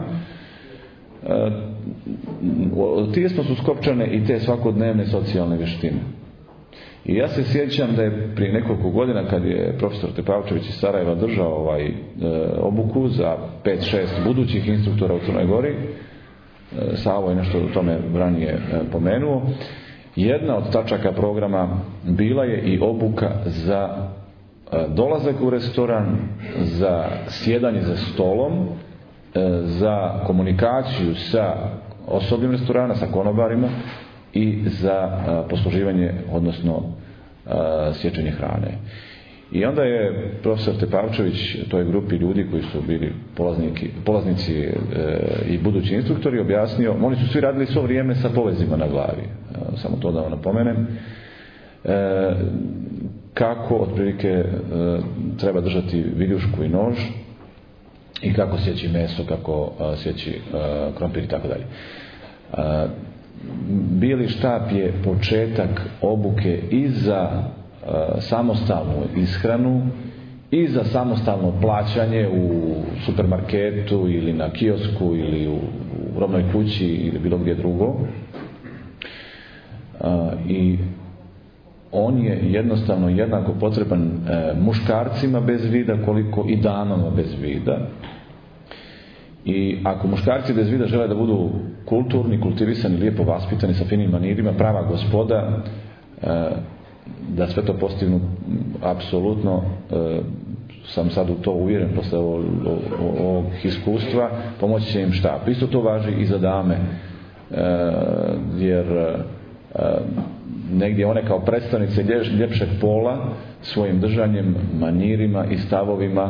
uh, tijesno su skopčane i te svakodnevne socijalne vještine. I ja se sjećam da je prije nekoliko godina kad je profesor Tepavčević iz Sarajeva držao ovaj e, obuku za pet šest budućih instruktora u Crnoj Gori, e, Savo je nešto o tome ranije e, pomenuo, jedna od tačaka programa bila je i obuka za e, dolazak u restoran, za sjedanje za stolom, e, za komunikaciju sa osobljem restorana, sa konobarima i za a, posluživanje, odnosno a, sječenje hrane. I onda je profesor Tepavčević toj grupi ljudi koji su bili polazniki, polaznici e, i budući instruktori objasnio, oni su svi radili svo vrijeme sa povezima na glavi, a, samo to da vam napomenem, e, kako otprilike e, treba držati viljušku i nož i kako sjeći meso, kako a, sjeći a, krompir i tako dalje. Bijeli štap je početak obuke i za uh, samostalnu ishranu i za samostalno plaćanje u supermarketu ili na kiosku ili u, u robnoj kući ili bilo gdje drugo. Uh, i on je jednostavno jednako potreban muškarcima bez vida koliko i damama bez vida. I ako muškarci bez vida žele da budu kulturni, kultivisani, lijepo vaspitani, sa finim manirima, prava gospoda, da sve to postignu, apsolutno sam sad u to uvjeren posle ovog iskustva, pomoći će im štab. Isto to važi i za dame, jer negdje one kao predstavnice ljepšeg pola svojim držanjem, manirima i stavovima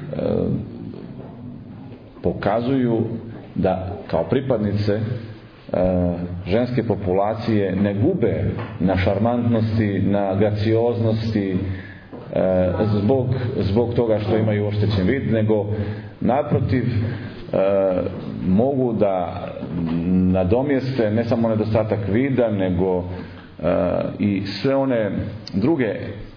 pokazuju da kao pripadnice ženske populacije ne gube na šarmantnosti, na gracioznosti zbog, zbog toga što imaju oštećen vid, nego naprotiv mogu da nadomjeste ne samo nedostatak vida, nego i sve one druge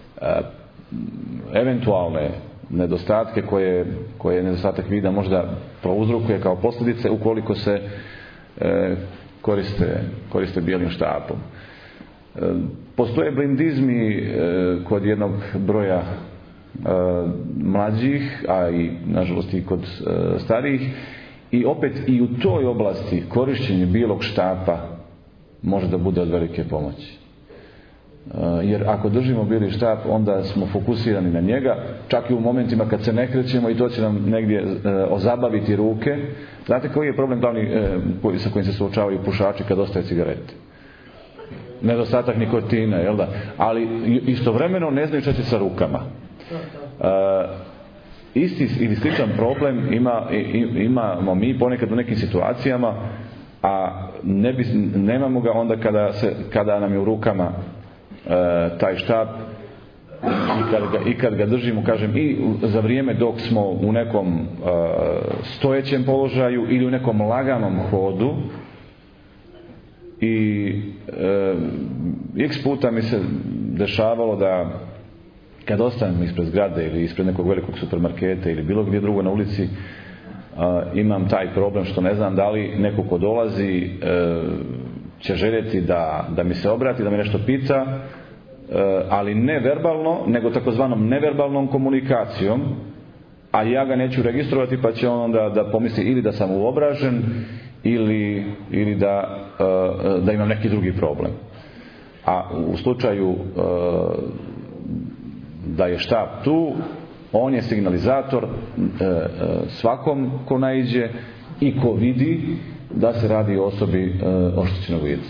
eventualne nedostatke koje, koje nedostatak vida možda prouzrokuje kao posljedice ukoliko se e, koriste, koriste bijelim štapom. E, postoje blindizmi e, kod jednog broja e, mlađih, a i nažalost i kod e, starijih, i opet i u toj oblasti korištenje bijelog štapa može da bude od velike pomoći. Jer ako držimo bijeli štap, onda smo fokusirani na njega, čak i u momentima kad se ne krećemo, i to će nam negdje e, ozabaviti ruke. Znate koji je problem glavni e, koji, sa kojim se suočavaju pušači kad ostaje cigarete? Nedostatak nikotina, jel da? Ali istovremeno ne znaju šta će sa rukama. E, isti ili sličan problem ima, imamo mi ponekad u nekim situacijama, a ne bi, nemamo ga onda kada, se, kada nam je u rukama E, taj štap i kad, ga, i kad ga držimo, kažem, i za vrijeme dok smo u nekom e, stojećem položaju ili u nekom laganom hodu. I e, x puta mi se dešavalo da kad ostanem ispred zgrade ili ispred nekog velikog supermarketa ili bilo gdje drugo na ulici, a, imam taj problem što ne znam da li neko ko dolazi e, će željeti da, da mi se obrati, da me nešto pita, e, ali ne verbalno, nego takozvanom neverbalnom komunikacijom, a ja ga neću registrovati, pa će on onda da pomisli ili da sam uobražen ili, ili da, e, da imam neki drugi problem. A u slučaju e, da je štap tu, on je signalizator e, e, svakom ko naiđe i ko vidi da se radi o osobi e, oštećenog vida.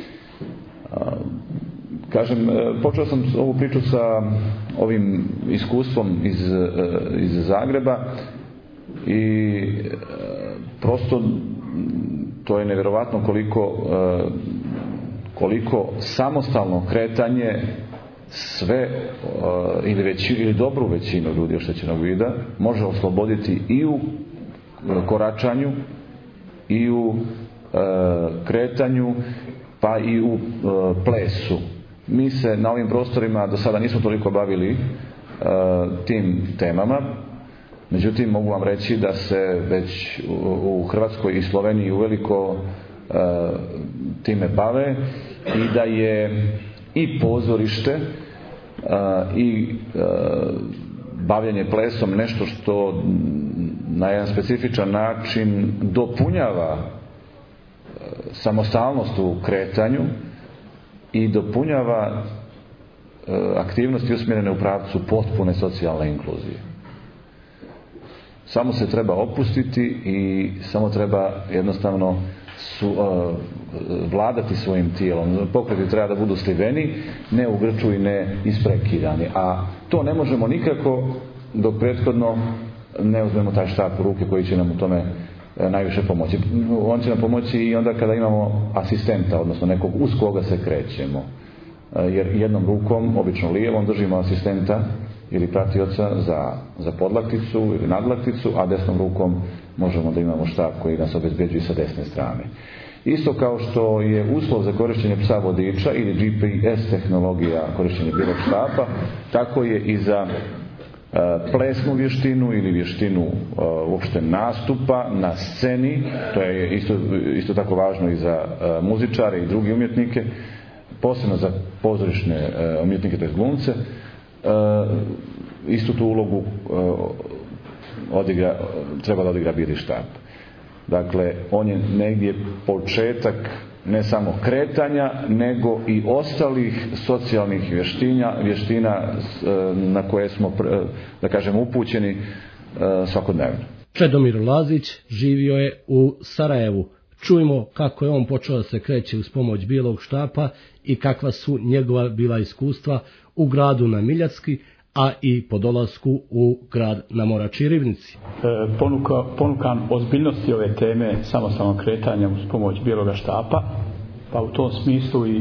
Kažem, e, počeo sam ovu priču sa ovim iskustvom iz, e, iz Zagreba i e, prosto to je nevjerovatno koliko e, koliko samostalno kretanje sve uh, ili, veći, ili dobru većinu ljudi oštećenog vida može osloboditi i u koračanju i u uh, kretanju, pa i u uh, plesu. Mi se na ovim prostorima do sada nismo toliko bavili uh, tim temama, međutim mogu vam reći da se već u, u Hrvatskoj i Sloveniji uveliko uh, time bave i da je i pozorište uh, i uh, bavljenje plesom nešto što na jedan specifičan način dopunjava uh, samostalnost u kretanju i dopunjava uh, aktivnosti usmjerene u pravcu potpune socijalne inkluzije. Samo se treba opustiti i samo treba jednostavno su, uh, vladati svojim tijelom. Pokreti treba da budu sliveni, ne u grču i ne isprekidani. A to ne možemo nikako dok prethodno ne uzmemo taj štap u ruke koji će nam u tome uh, najviše pomoći. On će nam pomoći i onda kada imamo asistenta, odnosno nekog uz koga se krećemo. Uh, jer jednom rukom, obično lijevom, držimo asistenta ili pratioca za, za podlakticu ili nadlakticu, a desnom rukom možemo da imamo štap koji nas obezbeđuje sa desne strane. Isto kao što je uslov za korištenje psa vodiča ili G P S tehnologija korištenje bijelog štapa, tako je i za uh, plesnu vještinu ili vještinu uh, uopšte nastupa na sceni. To je isto, isto tako važno i za uh, muzičare i drugi umjetnike. posebno za pozorišne e, umjetnike, tj. glumce, e, istu tu ulogu e, odigra, treba da odigra bijeli štab. Dakle, on je negdje početak ne samo kretanja, nego i ostalih socijalnih vještina, vještina na koje smo, da kažem, upućeni svakodnevno. Čedomir Lazić živio je u Sarajevu. Čujmo kako je on počeo da se kreće uz pomoć bijelog štapa i kakva su njegova bila iskustva u gradu na Miljacki, a i po dolasku u grad na Morači Rivnici. E, ponuka, ponukan ozbiljnosti ove teme samostalnog kretanja uz pomoć bijeloga štapa, pa u tom smislu i e,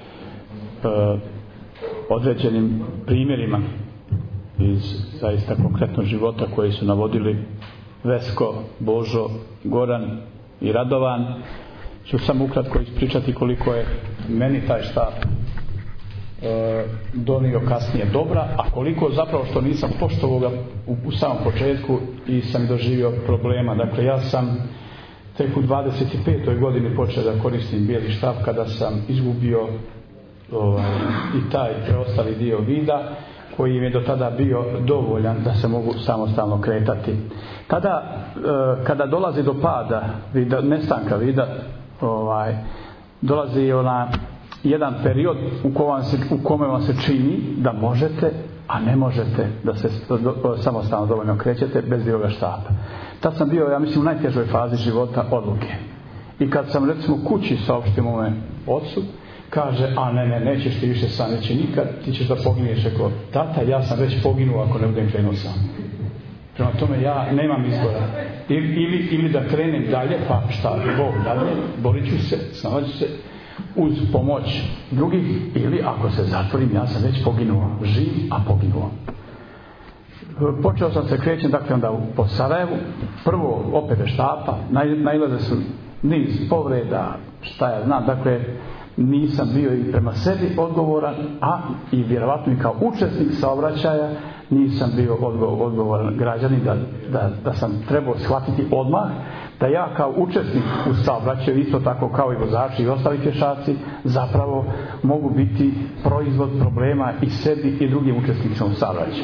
određenim primjerima iz zaista konkretnog života koji su navodili Vesko, Božo, Goran i Radovan, ću samo ukratko ispričati koliko je meni taj štap e, donio kasnije dobra, a koliko zapravo što nisam poštovao ga u, u samom početku i sam doživio problema. Dakle, ja sam tek u dvadeset petoj godini počeo da koristim bijeli štap kada sam izgubio ovaj, i taj preostali dio vida koji mi je do tada bio dovoljan da se mogu samostalno kretati. Tada, e, kada dolazi do pada vida, nestanka vida, ovaj, dolazi ona jedan period u kome, se, u kome vam se čini da možete, a ne možete da se do, samostalno dovoljno krećete bez bijeloga štapa. Tad sam bio, ja mislim, u najtežoj fazi života odluke. I kad sam, recimo, kući saopštio mome ocu, kaže, a ne, ne, nećeš ti više sam, neće nikad, ti ćeš da pogineš. Rekao, tata, ja sam već poginuo ako ne budem krenuo sam. Prema tome, ja nemam izbora. Ili, ili, ili da krenem dalje, pa šta, Bog dalje, borit ću se, snađu se, uz pomoć drugih, ili ako se zatvorim, ja sam već poginuo, živ, a poginuo. Počeo sam se krećem, dakle, onda po Sarajevu, prvo opet štapa, nailaze su niz povreda, šta ja znam, dakle, nisam bio i prema sebi odgovoran, a i vjerovatno i kao učesnik saobraćaja nisam bio odgovoran građanin, da, da, da sam trebao shvatiti odmah da ja kao učesnik u saobraćaju, isto tako kao i vozači i ostali pješaci, zapravo mogu biti proizvod problema i sebi i drugim učesnicima u saobraćaju.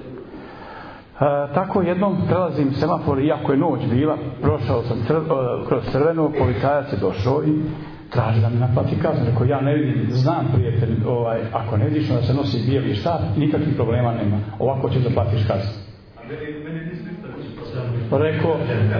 E, tako jednom prelazim semafor, iako je noć bila, prošao sam crv, kroz crveno, policajac je došao i traži da mi naplati kaznu. Rekao, ja ne vidim, znam prijatelj, ovaj, ako ne vidiš da se nosi bijeli štap, nikakvih problema nema. Ovako ćeš da platiš kaznu. Rekao,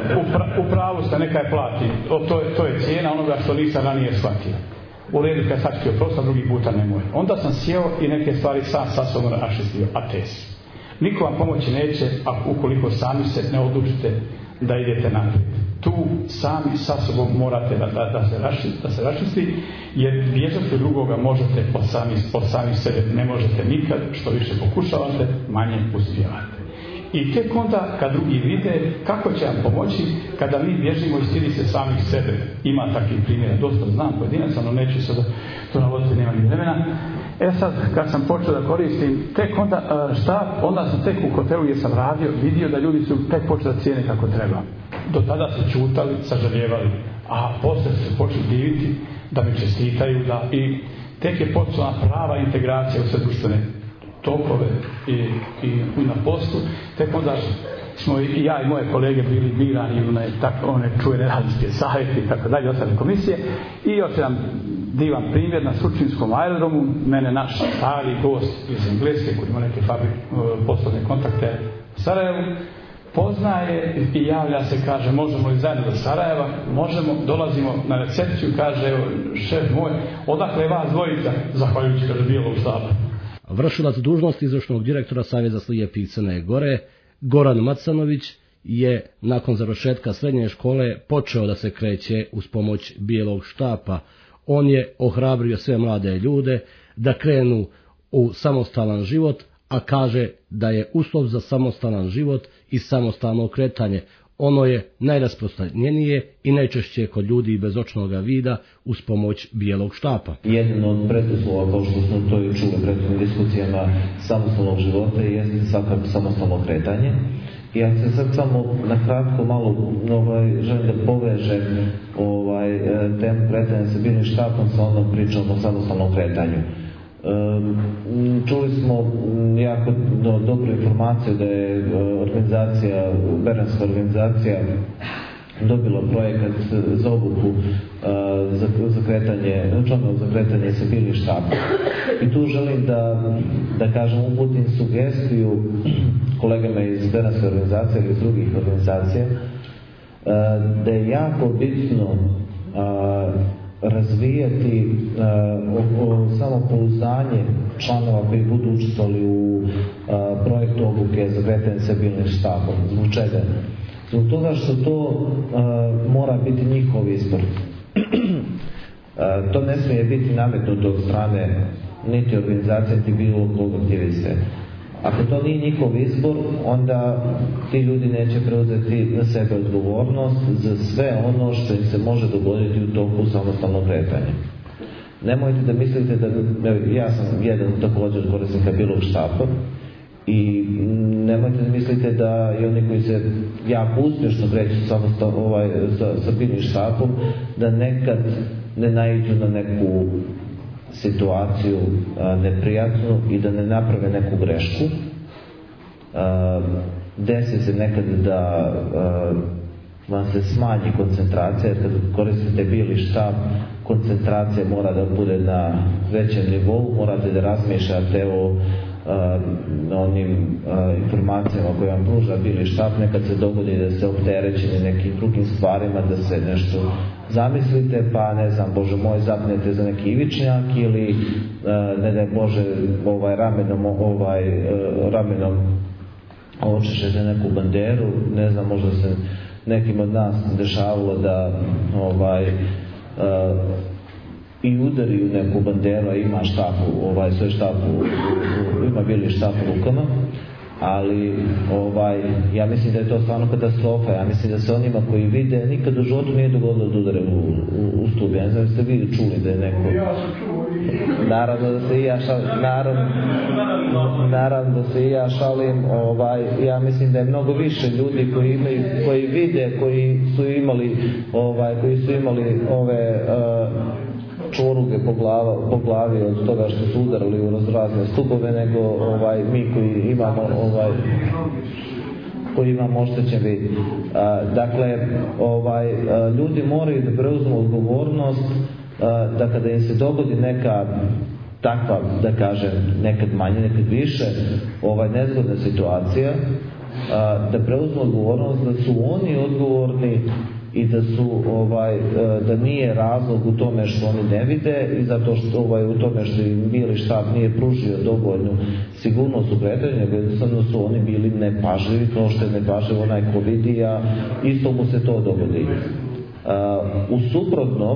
u pravu ste, neka je plati. O, to, je, to je cijena onoga što nisam ranije shvatio. U redu, kad sad ću oprosta, drugi puta nemoj. Onda sam sjeo i neke stvari sam sa sobom raščistio. A tes. Niko vam pomoći neće, a ukoliko sami se ne odlučite da idete naprijed. Tu sami sa sobom morate da, da, da, se, raščisti, da se raščisti, jer bježati od drugoga možete od sami, od sami sebe, ne možete nikad, što više pokušavate, manje uspijevate. I tek onda kad drugi vide kako će vam pomoći, kada mi bježimo i stidi se samih sebe. Ima takvih primjera, dosta znam pojedinaca, no neću sada to navoditi, nema ni vremena. E sad, kad sam počeo da koristim, tek onda šta, onda sam tek u hotelu gdje sam radio, vidio da ljudi su tek počeli da cijene kako treba. Do tada su čutali, sažaljevali, a poslije su se počeli diviti da mi čestitaju, da i tek je počela prava integracija u sve društvene tokove i, i na poslu. Tek onda smo i ja i moje kolege bili birani u one, one čujene radijske savjeti i tako dalje, ostale komisije. I još jedan divan primjer na Surčinskom aerodromu, mene naš stari gost iz Engleske koji ima neke fabrik, poslovne kontakte u Sarajevu, poznaje i javlja se, kaže, možemo li zajedno do Sarajeva? Možemo, dolazimo na recepciju, kaže, evo, šef moj, odakle je vas dvojica? Zahvaljujući, kaže, bijelog štapa. Vršilac dužnosti izvršnog direktora Saveza slijepih Crne Gore, Goran Macanović, je nakon završetka srednje škole počeo da se kreće uz pomoć bijelog štapa. On je ohrabrio sve mlade ljude da krenu u samostalan život, a kaže da je uslov za samostalan život i samostalno kretanje. Ono je najrasprostranjenije i najčešće kod ljudi bez očnog vida uz pomoć bijelog štapa. Jedan od preduslova, kao što smo to i čuli u prethodnim diskusijama, samostalnog života jeste svakako samostalno kretanje. Ja se sad samo na kratko malo ovaj, želim da povežem ovaj, temu kretanja sa biljnim štapom sa onom pričom o samostalnom kretanju. Čuli smo jako do, dobru informaciju da je organizacija, beranska organizacija dobila projekat za obuku za, za kretanje, članova za kretanje sa biljnim štapom. I tu želim da, da kažem, uputim sugestiju kolegama iz beranske organizacije ili iz drugih organizacija da je jako bitno razvijati uh, samopouzdanje članova koji budu učestvovali u uh, projektu obuke za kretanje sa biljnim štapom. Zbog čega? Zbog toga što to uh, mora biti njihov izbor. uh, to ne smije biti nametnuto od strane niti organizacije, niti bilo kog aktiviste. Ako to nije njihov izbor, onda ti ljudi neće preuzeti na sebe odgovornost za sve ono što im se može dogoditi u toku samostalnog kretanja. Nemojte da mislite da, ja sam jedan također korisnika biljnog štapa i nemojte da mislite da i oni koji se jako uspješno kreću ovaj, sa, sa biljnim štapom, da nekad ne naiđu na neku situaciju a, neprijatnu i da ne naprave neku grešku. A, desi se nekad da a, vam se smanji koncentracija, jer kad koristite bijeli štap, koncentracija mora da bude na većem nivou, morate da razmišljate o a, onim a, informacijama koje vam pruža bijeli štap, nekad se dogodi da se opterećeni nekim drugim stvarima, da se nešto zamislite, pa ne znam, Bože moj, zapnete za neki ivičnjak ili ne daj Bože ovaj, ramenom, ovaj, ramenom očešete neku banderu, ne znam, možda se nekim od nas dešavalo da ovaj, i udari u neku banderu, a ima štapu, ovaj, sve štapu, ima bili štap u rukama, ali ovaj, ja mislim da je to stvarno katastrofa. Ja mislim da se onima koji vide nikad u životu nije dogodilo da udare u, u, u stup. Ja ne znam da ste vi čuli da je neko... Ja sam čuo. Naravno da se i ja šalim, naravno, naravno da se i ja šalim, ovaj, ja mislim da je mnogo više ljudi koji imaju, koji vide, koji su imali, ovaj, koji su imali ove... Uh, čoruge po, glava, po glavi od toga što su udarali u razne stupove, nego ovaj, mi koji imamo ovaj, koji imamo oštećen vid. A, dakle, ovaj, a, ljudi moraju da preuzmu odgovornost a, da kada im se dogodi neka takva, da kažem, nekad manje, nekad više, ovaj, nezgodna situacija, a, da preuzmu odgovornost da su oni odgovorni i da su ovaj da nije razlog u tome što oni ne vide i zato što ovaj u tome što im bijeli štap nije pružio dovoljnu sigurnost u kretanju, nego jednostavno su oni bili nepažljivi, kao što je nepažljiv onaj ko vidi, a isto mu se to dogodi. A, u suprotnom,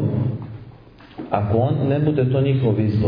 ako on ne bude to njihov izbor,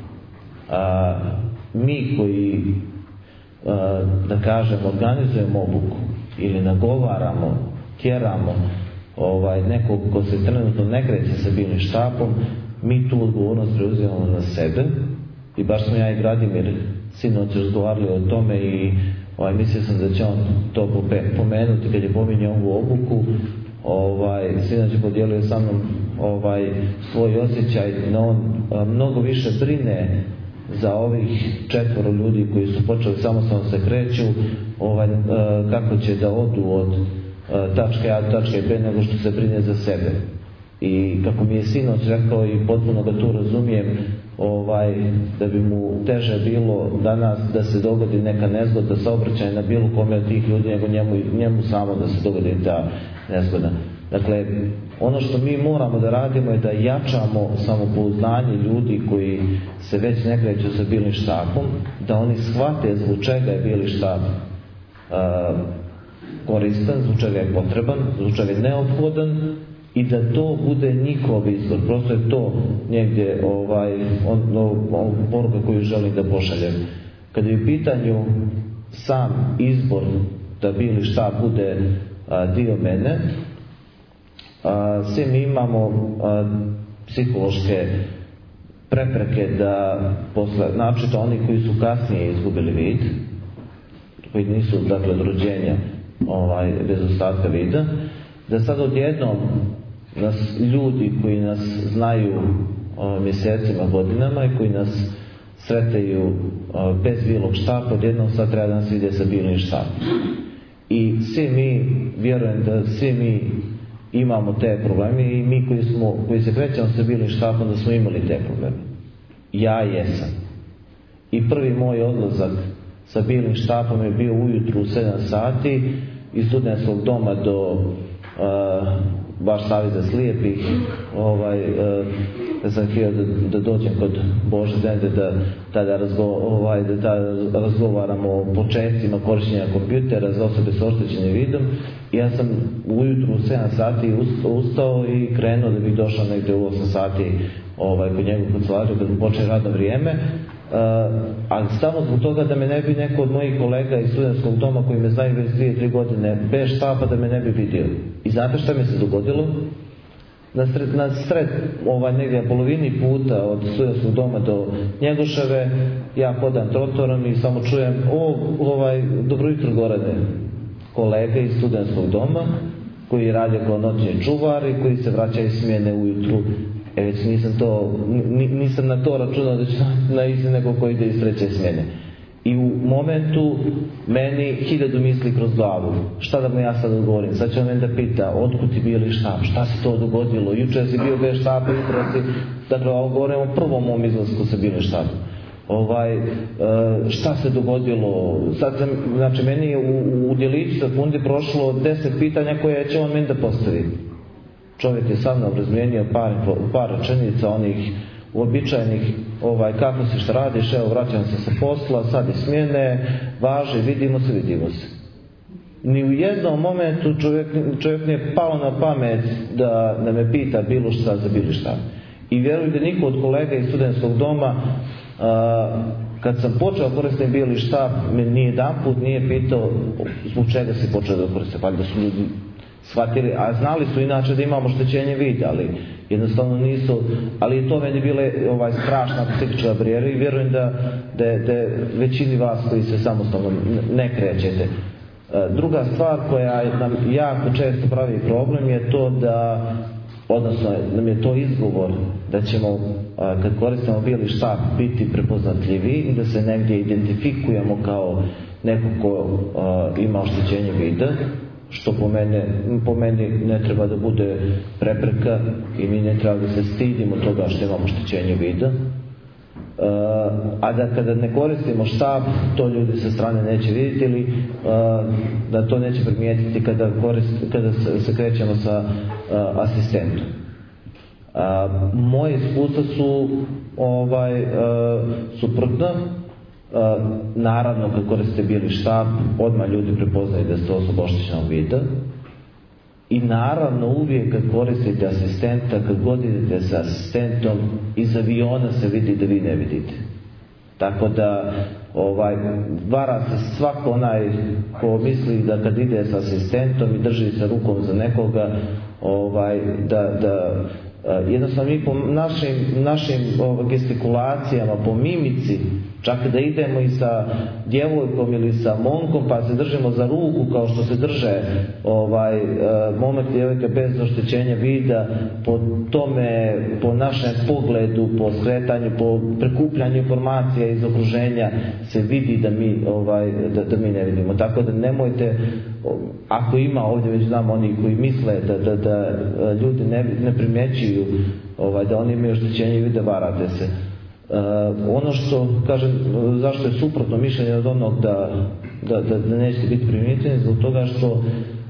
a, mi koji a, da kažem organizujemo obuku ili nagovaramo, tjeramo ovaj, nekog ko se trenutno ne kreće sa biljnim štapom, mi tu odgovornost preuzimamo na sebe. I baš smo ja i Gradimir sinoć razgovarali o tome i ovaj, mislio sam da će on to pomenuti kad je pominjao ovu obuku. Ovaj, sinoć je podijelio sa mnom ovaj, svoj osjećaj, no on a, mnogo više brine za ovih četvoro ljudi koji su počeli samostalno se kreću, ovaj, a, kako će da odu od tačke A, tačke B, nego što se brine za sebe. I kako mi je sinoć rekao i potpuno ga tu razumijem, ovaj, da bi mu teže bilo danas da se dogodi neka nezgoda saobraćaja na bilo kome od tih ljudi, nego njemu, njemu samo da se dogodi ta nezgoda. Dakle, ono što mi moramo da radimo je da jačamo samopouzdanje ljudi koji se već ne kreću sa biljnim štapom, da oni shvate zbog čega je bijeli štap uh, koristan, zbog čega je potreban, zbog čega je neophodan i da to bude njihov izbor. Prosto je to negdje ovaj, on, on, poruka koju želim da pošaljem. Kada je u pitanju sam izbor da bijeli štap bude a, dio mene, a, svi mi imamo a, psihološke prepreke da posle, naročito oni koji su kasnije izgubili vid, koji nisu dakle od rođenja ovaj, bez ostatka vida, da sad odjednom nas ljudi koji nas znaju ovaj, mjesecima, godinama i koji nas sretaju ovaj, bez bilog štapa, odjednom sad treba da nas vide sa bilnim štapom. I svi mi, vjerujem da svi mi imamo te probleme i mi koji, smo, koji se krećemo sa bilnim štapom da smo imali te probleme. Ja jesam. I prvi moj odlazak sa bilnim štapom je bio ujutru u sedam sati iz studentskog doma do uh, baš Saveza slijepih, ovaj, uh, da sam htio da, da dođem kod Bože Zende da tada razgo, ovaj, da, da razgovaramo o početcima korištenja kompjutera za osobe s oštećenim vidom. I ja sam ujutru u sedam sati ustao i krenuo da bih došao negdje u osam sati ovaj, kod njegovog kancelariju kad mu počne radno vrijeme. Uh, ali samo zbog toga da me ne bi neko od mojih kolega iz studentskog doma koji me znaju već dvije, tri godine bez štapa da me ne bi vidio. I znate šta mi se dogodilo? Na sred, na sred ovaj, negdje polovini puta od studentskog doma do Njegoševe ja hodam trotorom i samo čujem o, ovaj, dobro jutro Gorane, kolege iz studentskog doma koji rade kao noćni čuvar i koji se vraćaju iz smjene ujutru. E već nisam, to, nisam na to računao da ću naići neko koji ide iz treće smjene. I u momentu meni hiljadu misli kroz glavu. Šta da mu ja sad odgovorim? Sad će on meni da pita, otkud ti bili štap? Šta se to dogodilo? Jučer si bio bez štapa, jutro si... Dakle, ovo govorim o prvom mom izlasku sa bilim štapom. Ovaj, šta se dogodilo? Sad sam, znači, meni je u, u djeliću sekundi prošlo deset pitanja koje će on meni da postavi. Čovjek je sa mnom razmijenio par, par rečenica onih uobičajenih, ovaj, kako se šta radiš, evo vraćam se sa posla, sad je smjene, važi, vidimo se, vidimo se. Ni u jednom momentu čovjek, čovjek nije palo na pamet da, da me pita bilo šta za bilo šta. I vjerujte, niko od kolega iz studentskog doma, a, kad sam počeo koristiti bili štap, me nije jedan put nije pitao zbog čega si počeo da koristiti, pa da su ljudi shvatili, a znali su inače da imamo oštećenje vida, ali jednostavno nisu, ali to meni bile ovaj, strašna psihička barijera i vjerujem da, da, da većini vas koji se samostalno ne krećete. Druga stvar koja nam jako često pravi problem je to da, odnosno nam je to izgovor da ćemo kad koristimo bili štap biti prepoznatljivi i da se negdje identifikujemo kao neko ko ima oštećenje vida, što po, mene, po meni ne treba da bude prepreka i mi ne treba da se stidimo toga što imamo oštećenje vida. Uh, a da kada ne koristimo štap, to ljudi sa strane neće vidjeti ili uh, da to neće primijetiti kada, korist, kada se, se krećemo sa uh, asistentom. Uh, moje iskustva su ovaj, uh, suprotna. Uh, naravno kad koristite bili štap odmah ljudi prepoznaju da ste osoba oštećenog vida i naravno uvijek kad koristite asistenta, kad god idete sa asistentom iz aviona se vidi da vi ne vidite, tako da ovaj, vara se svako onaj ko misli da kad ide sa asistentom i drži se rukom za nekoga ovaj, da, da uh, jednostavno mi po našim, našim ovaj, gestikulacijama, po mimici, čak da idemo i sa djevojkom ili sa momkom pa se držimo za ruku kao što se drže ovaj, e, momak i djevojka bez oštećenja vida, po tome, po našem pogledu, po skretanju, po prikupljanju informacija iz okruženja se vidi da mi, ovaj, da, da mi ne vidimo. Tako da nemojte, ako ima ovdje već znam oni koji misle da, da, da ljudi ne, ne primjećuju ovaj, da oni imaju oštećenje vida, varate se. Uh, ono što kažem, zašto je suprotno mišljenje od onog da, da, da, da nećete biti primijećeni, zbog toga što uh,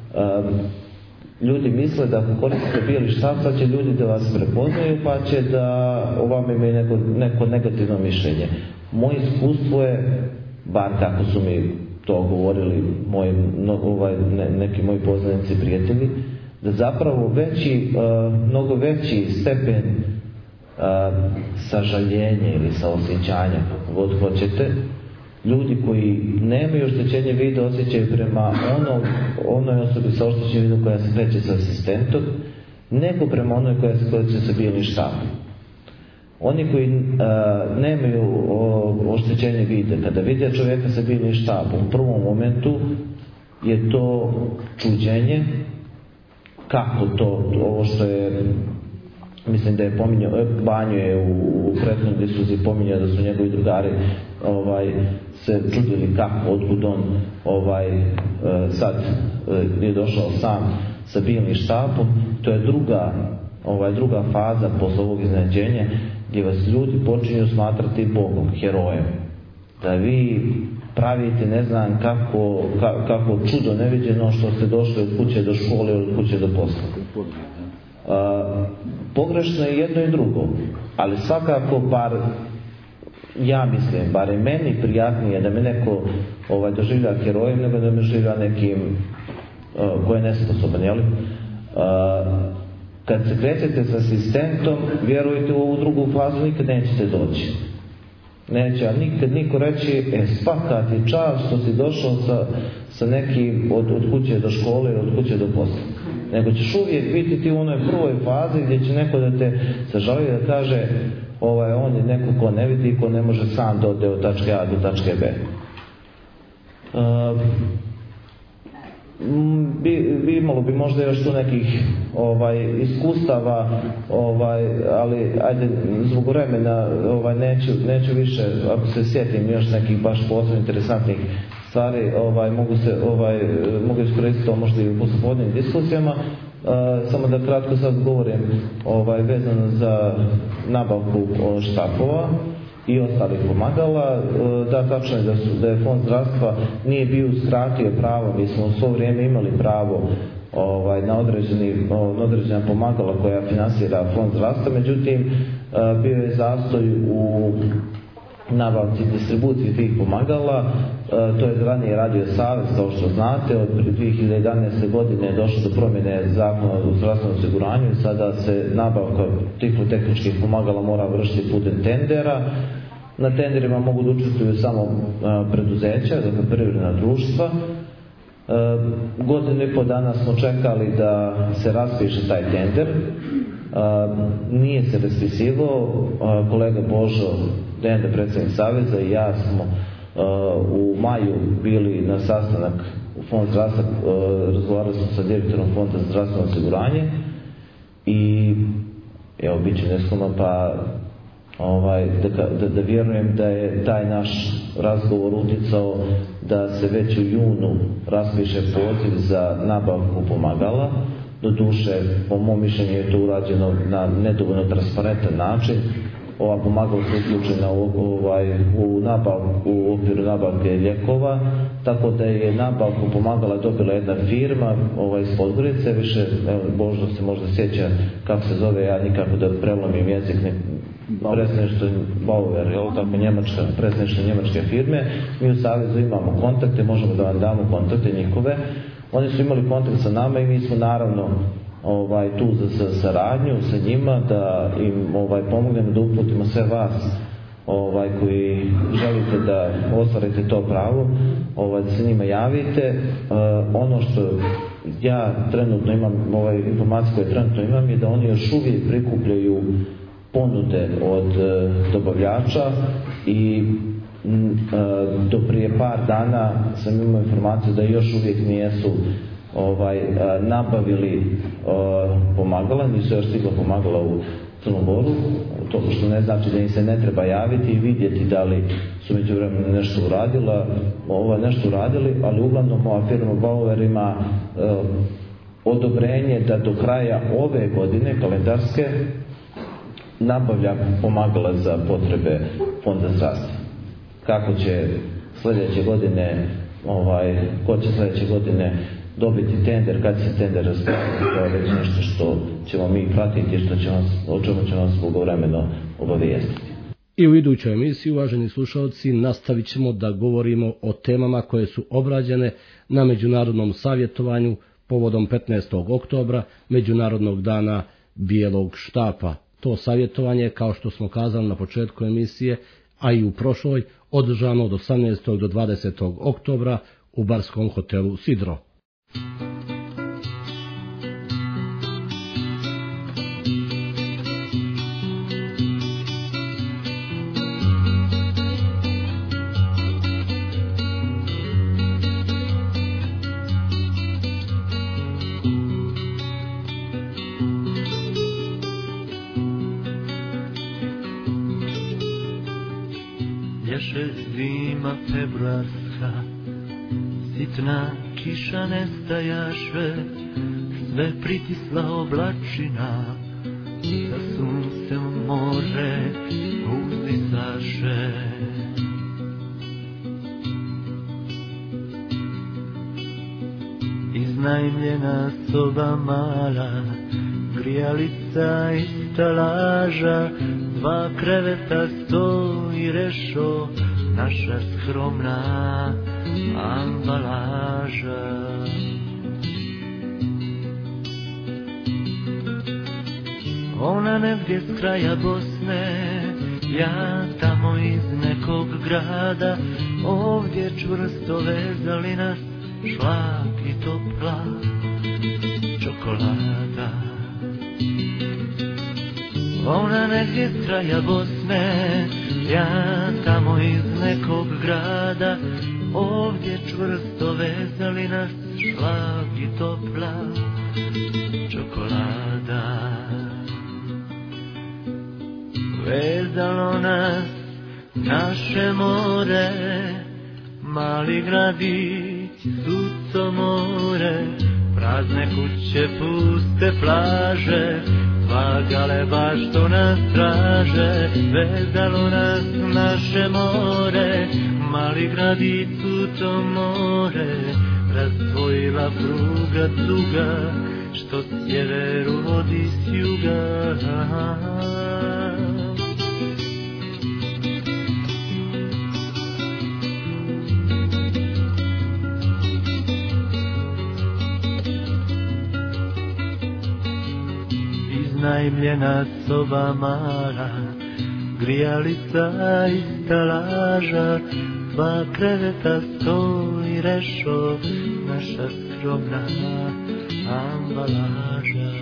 ljudi misle da ako koristite bijeli štap, sad će ljudi da vas prepoznaju pa će da o vama imaju neko, neko negativno mišljenje. Moje iskustvo je, bar kako su mi to govorili moji, no, ovaj, ne, neki moji poznanici, prijatelji, da zapravo veći, uh, mnogo veći stepen Uh, sažaljenje ili saosjećanja, kako god hoćete, ljudi koji nemaju oštećenje vida osjećaju prema onom, onoj osobi sa oštećenjem vida koja se kreće sa asistentom, nego prema onoj koja se kreće sa bijelim štapom. Oni koji uh, nemaju o, oštećenje vida, kada vide čovjeka sa bijelim štapom, u prvom momentu je to čuđenje, kako to, ovo što je, mislim da je pominjao, Banjo je u, u prethodnoj diskusiji pominjao da su njegovi drugari ovaj, se čudili kako, otkud on ovaj, sad je došao sam sa bijelim štapom. To je druga, ovaj, druga faza posle ovog iznenađenja, gdje vas ljudi počinju smatrati Bogom, herojem. Da vi pravite, ne znam kako, ka, kako čudo neviđeno što ste došli od kuće do škole ili od kuće do posla. A, pogrešno je jedno i drugo, ali svakako, bar ja mislim, bar je meni prijatnije da me neko ovaj, doživlja herojem nego da me doživlja nekim uh, ko je nesposoban, jel? Uh, kad se krećete sa asistentom, vjerujte, u ovu drugu fazu nikad nećete doći. Neće, a nikad niko reći, e, svaka ti čast što si došao sa, sa nekim od, od kuće do škole ili od kuće do posla. Nego ćeš uvijek biti ti u onoj prvoj fazi gdje će neko da te sažali da kaže, ovaj, on je neko ko ne vidi, ko ne može sam da ode od tačke A do tačke B. Uh, bi, bi imalo bi možda još tu nekih ovaj, iskustava, ovaj, ali ajde, zbog vremena ovaj, neću, neću više, ako se sjetim još nekih baš posebno interesantnih stvari, ovaj, mogu se ovaj, mogu iskoristiti to možda i u poslepodnevnim diskusijama. Uh, samo da kratko sad govorim ovaj, vezano za nabavku štapova i ostalih pomagala. Uh, da, tačno je da, su, da je Fond zdravstva nije bio uskratio pravo, mi smo u svo vrijeme imali pravo ovaj, na, određeni, na određena pomagala koja finansira Fond zdravstva, međutim uh, bio je zastoj u nabavci distribuciji tih pomagala. E, to je ranije radio Savez, kao što znate, od dvije hiljade jedanaeste. godine je došlo do promjene zakona o zdravstvenom osiguranju i sada se nabavka tiflotehničkih pomagala mora vršiti putem tendera. Na tenderima mogu da učestvuju samo a, preduzeća, dakle privredna društva. E, godinu i po dana smo čekali da se raspiše taj tender. A, nije se raspisivao. A, kolega Božo Denda, predsjednik Saveza, i ja smo uh, u maju bili na sastanak u Fond zdravstva, uh, razgovarali smo sa direktorom Fonda zdravstveno osiguranje i evo, bit će nesklonno, pa ovaj, da, da, da vjerujem da je taj naš razgovor utjecao da se već u junu raspiše poziv za nabavku pomagala. Doduše, po mom mišljenju je to urađeno na nedovoljno transparentan način. Ova pomagala su uključena u, ovaj, u, nabavku, u okviru nabavke lijekova, tako da je nabavku pomagala dobila jedna firma ovaj, iz Podgorice. Više, evo, Božo se možda sjeća kako se zove, ja nikako da prelomim jezik, ne, predstavništvo Bauer, jel, tako, njemačka, predstavništvo njemačke firme. Mi u Savezu imamo kontakte, možemo da vam damo kontakte njihove. Oni su imali kontakt sa nama i mi smo naravno ovaj, tu za, za saradnju sa njima, da im ovaj, pomognemo, da uputimo sve vas ovaj, koji želite da ostvarite to pravo, ovaj, da se njima javite. Uh, ono što ja trenutno imam, ovaj, informacije koje trenutno imam, je da oni još uvijek prikupljaju ponude od uh, dobavljača i do prije par dana sam imao informaciju da još uvijek nijesu ovaj, nabavili uh, pomagala, nisu još stigla pomagala u Crnu Goru, to što ne znači da im se ne treba javiti i vidjeti da li su međuvremeno nešto uradila, ovaj, nešto uradili, ali uglavnom ova firma Bauer ima uh, odobrenje da do kraja ove godine kalendarske nabavlja pomagala za potrebe Fonda zdravstva. Kako će sljedeće godine, ovaj, ko će sljedeće godine dobiti tender, kad će tender raspraviti, to je već nešto što ćemo mi pratiti i što će nas, o čemu će nas blagovremeno obavijestiti. I u idućoj emisiji, uvaženi slušalci, nastavit ćemo da govorimo o temama koje su obrađene na Međunarodnom savjetovanju povodom petnaestog oktobra, Međunarodnog dana bijelog štapa. To savjetovanje, kao što smo kazali na početku emisije, a i u prošloj, održano od osamnaestog do dvadesetog oktobra u barskom hotelu Sidro. beše zima februarska, sitna kiša nestajaše, sve pritisla oblačina, sa suncem more uzdisaše. Iznajmljena soba mala, grijalica i stalaža, dva kreveta, sto i rešo, naša skromna ambalaža. Ona negdje s kraja Bosne, ja tamo iz nekog grada, ovdje čvrsto vezali nas šlag i topla čokolada. Ona negdje s kraja Bosne, ja tamo iz nekog grada, ovdje čvrsto vezali nas šlag i topla čokolada. Vezalo nas naše more, mali gradić, suco more, prazne kuće, puste plaže, dva galeba što nas traže. Vezalo nas naše more, mali gradić, suco more, razdvojila pruga tuga, što s sjeveru vodi s juga. Iznajmljena soba mala, grijalica i stalaža, dva kreveta, sto i rešo, naša skromna ambalaža.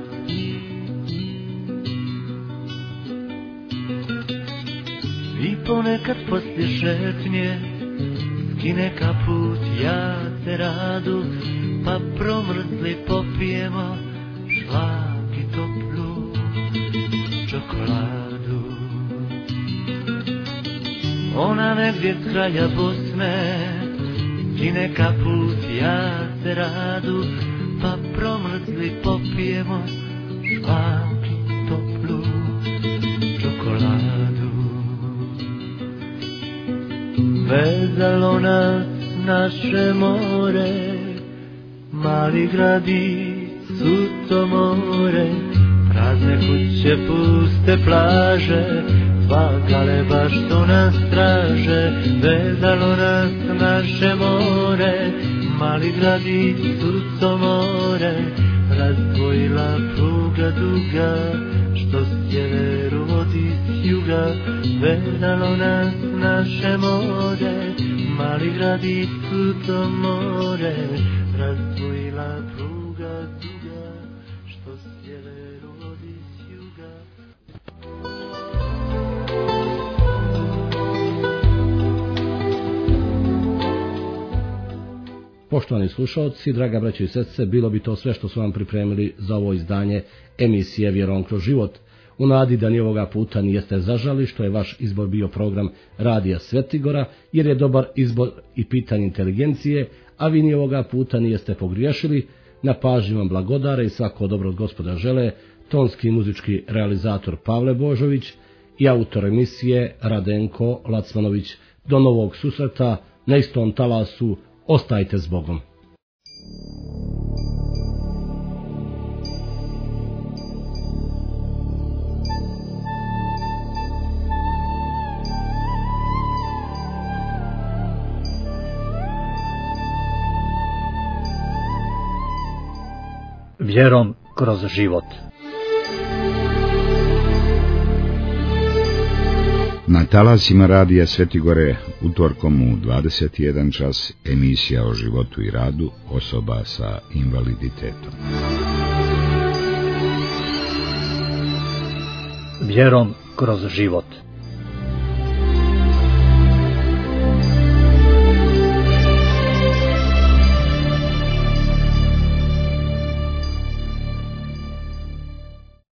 I ponekad poslije šetnje skine kaput, ja se radu, pa promrzli popijemo šlag i toplu čokoladu. Ona negdje s kraja Bosne skine kaput, ja se radu, pa promrzli popijemo šlag i toplu čokoladu. Vezalo nas naše more, mali gradić, suco more, prazne kuće, puste plaže, dva galeba što nas traže. Vezalo nas naše more, mali gradić, suco more, razdvojila pruga duga, što s sjeveru vodi s juga. Vezalo nas naše more, mali gradić, suco more, razdvojila pruga duga, što s sjeveru vodi s juga. Poštovani slušalci, draga braćo i sestre, bilo bi to sve što su vam pripremili za ovo izdanje emisije Vjerom kroz život. U nadi da ni ovoga puta nijeste zažali što je vaš izbor bio program Radija Svetigora, jer je dobar izbor i pitanje inteligencije, a vi ni ovoga puta nijeste pogriješili. Na pažnju vam blagodare i svako dobro od Gospoda žele tonski i muzički realizator Pavle Božović i autor emisije Radenko Lacmanović. Do novog susreta na istom talasu. Ostajte s Bogom. Vjerom kroz život. Na talasima Radija Svetigore utorkom u dvadeset jedan čas emisija o životu i radu osoba sa invaliditetom. Vjerom kroz život.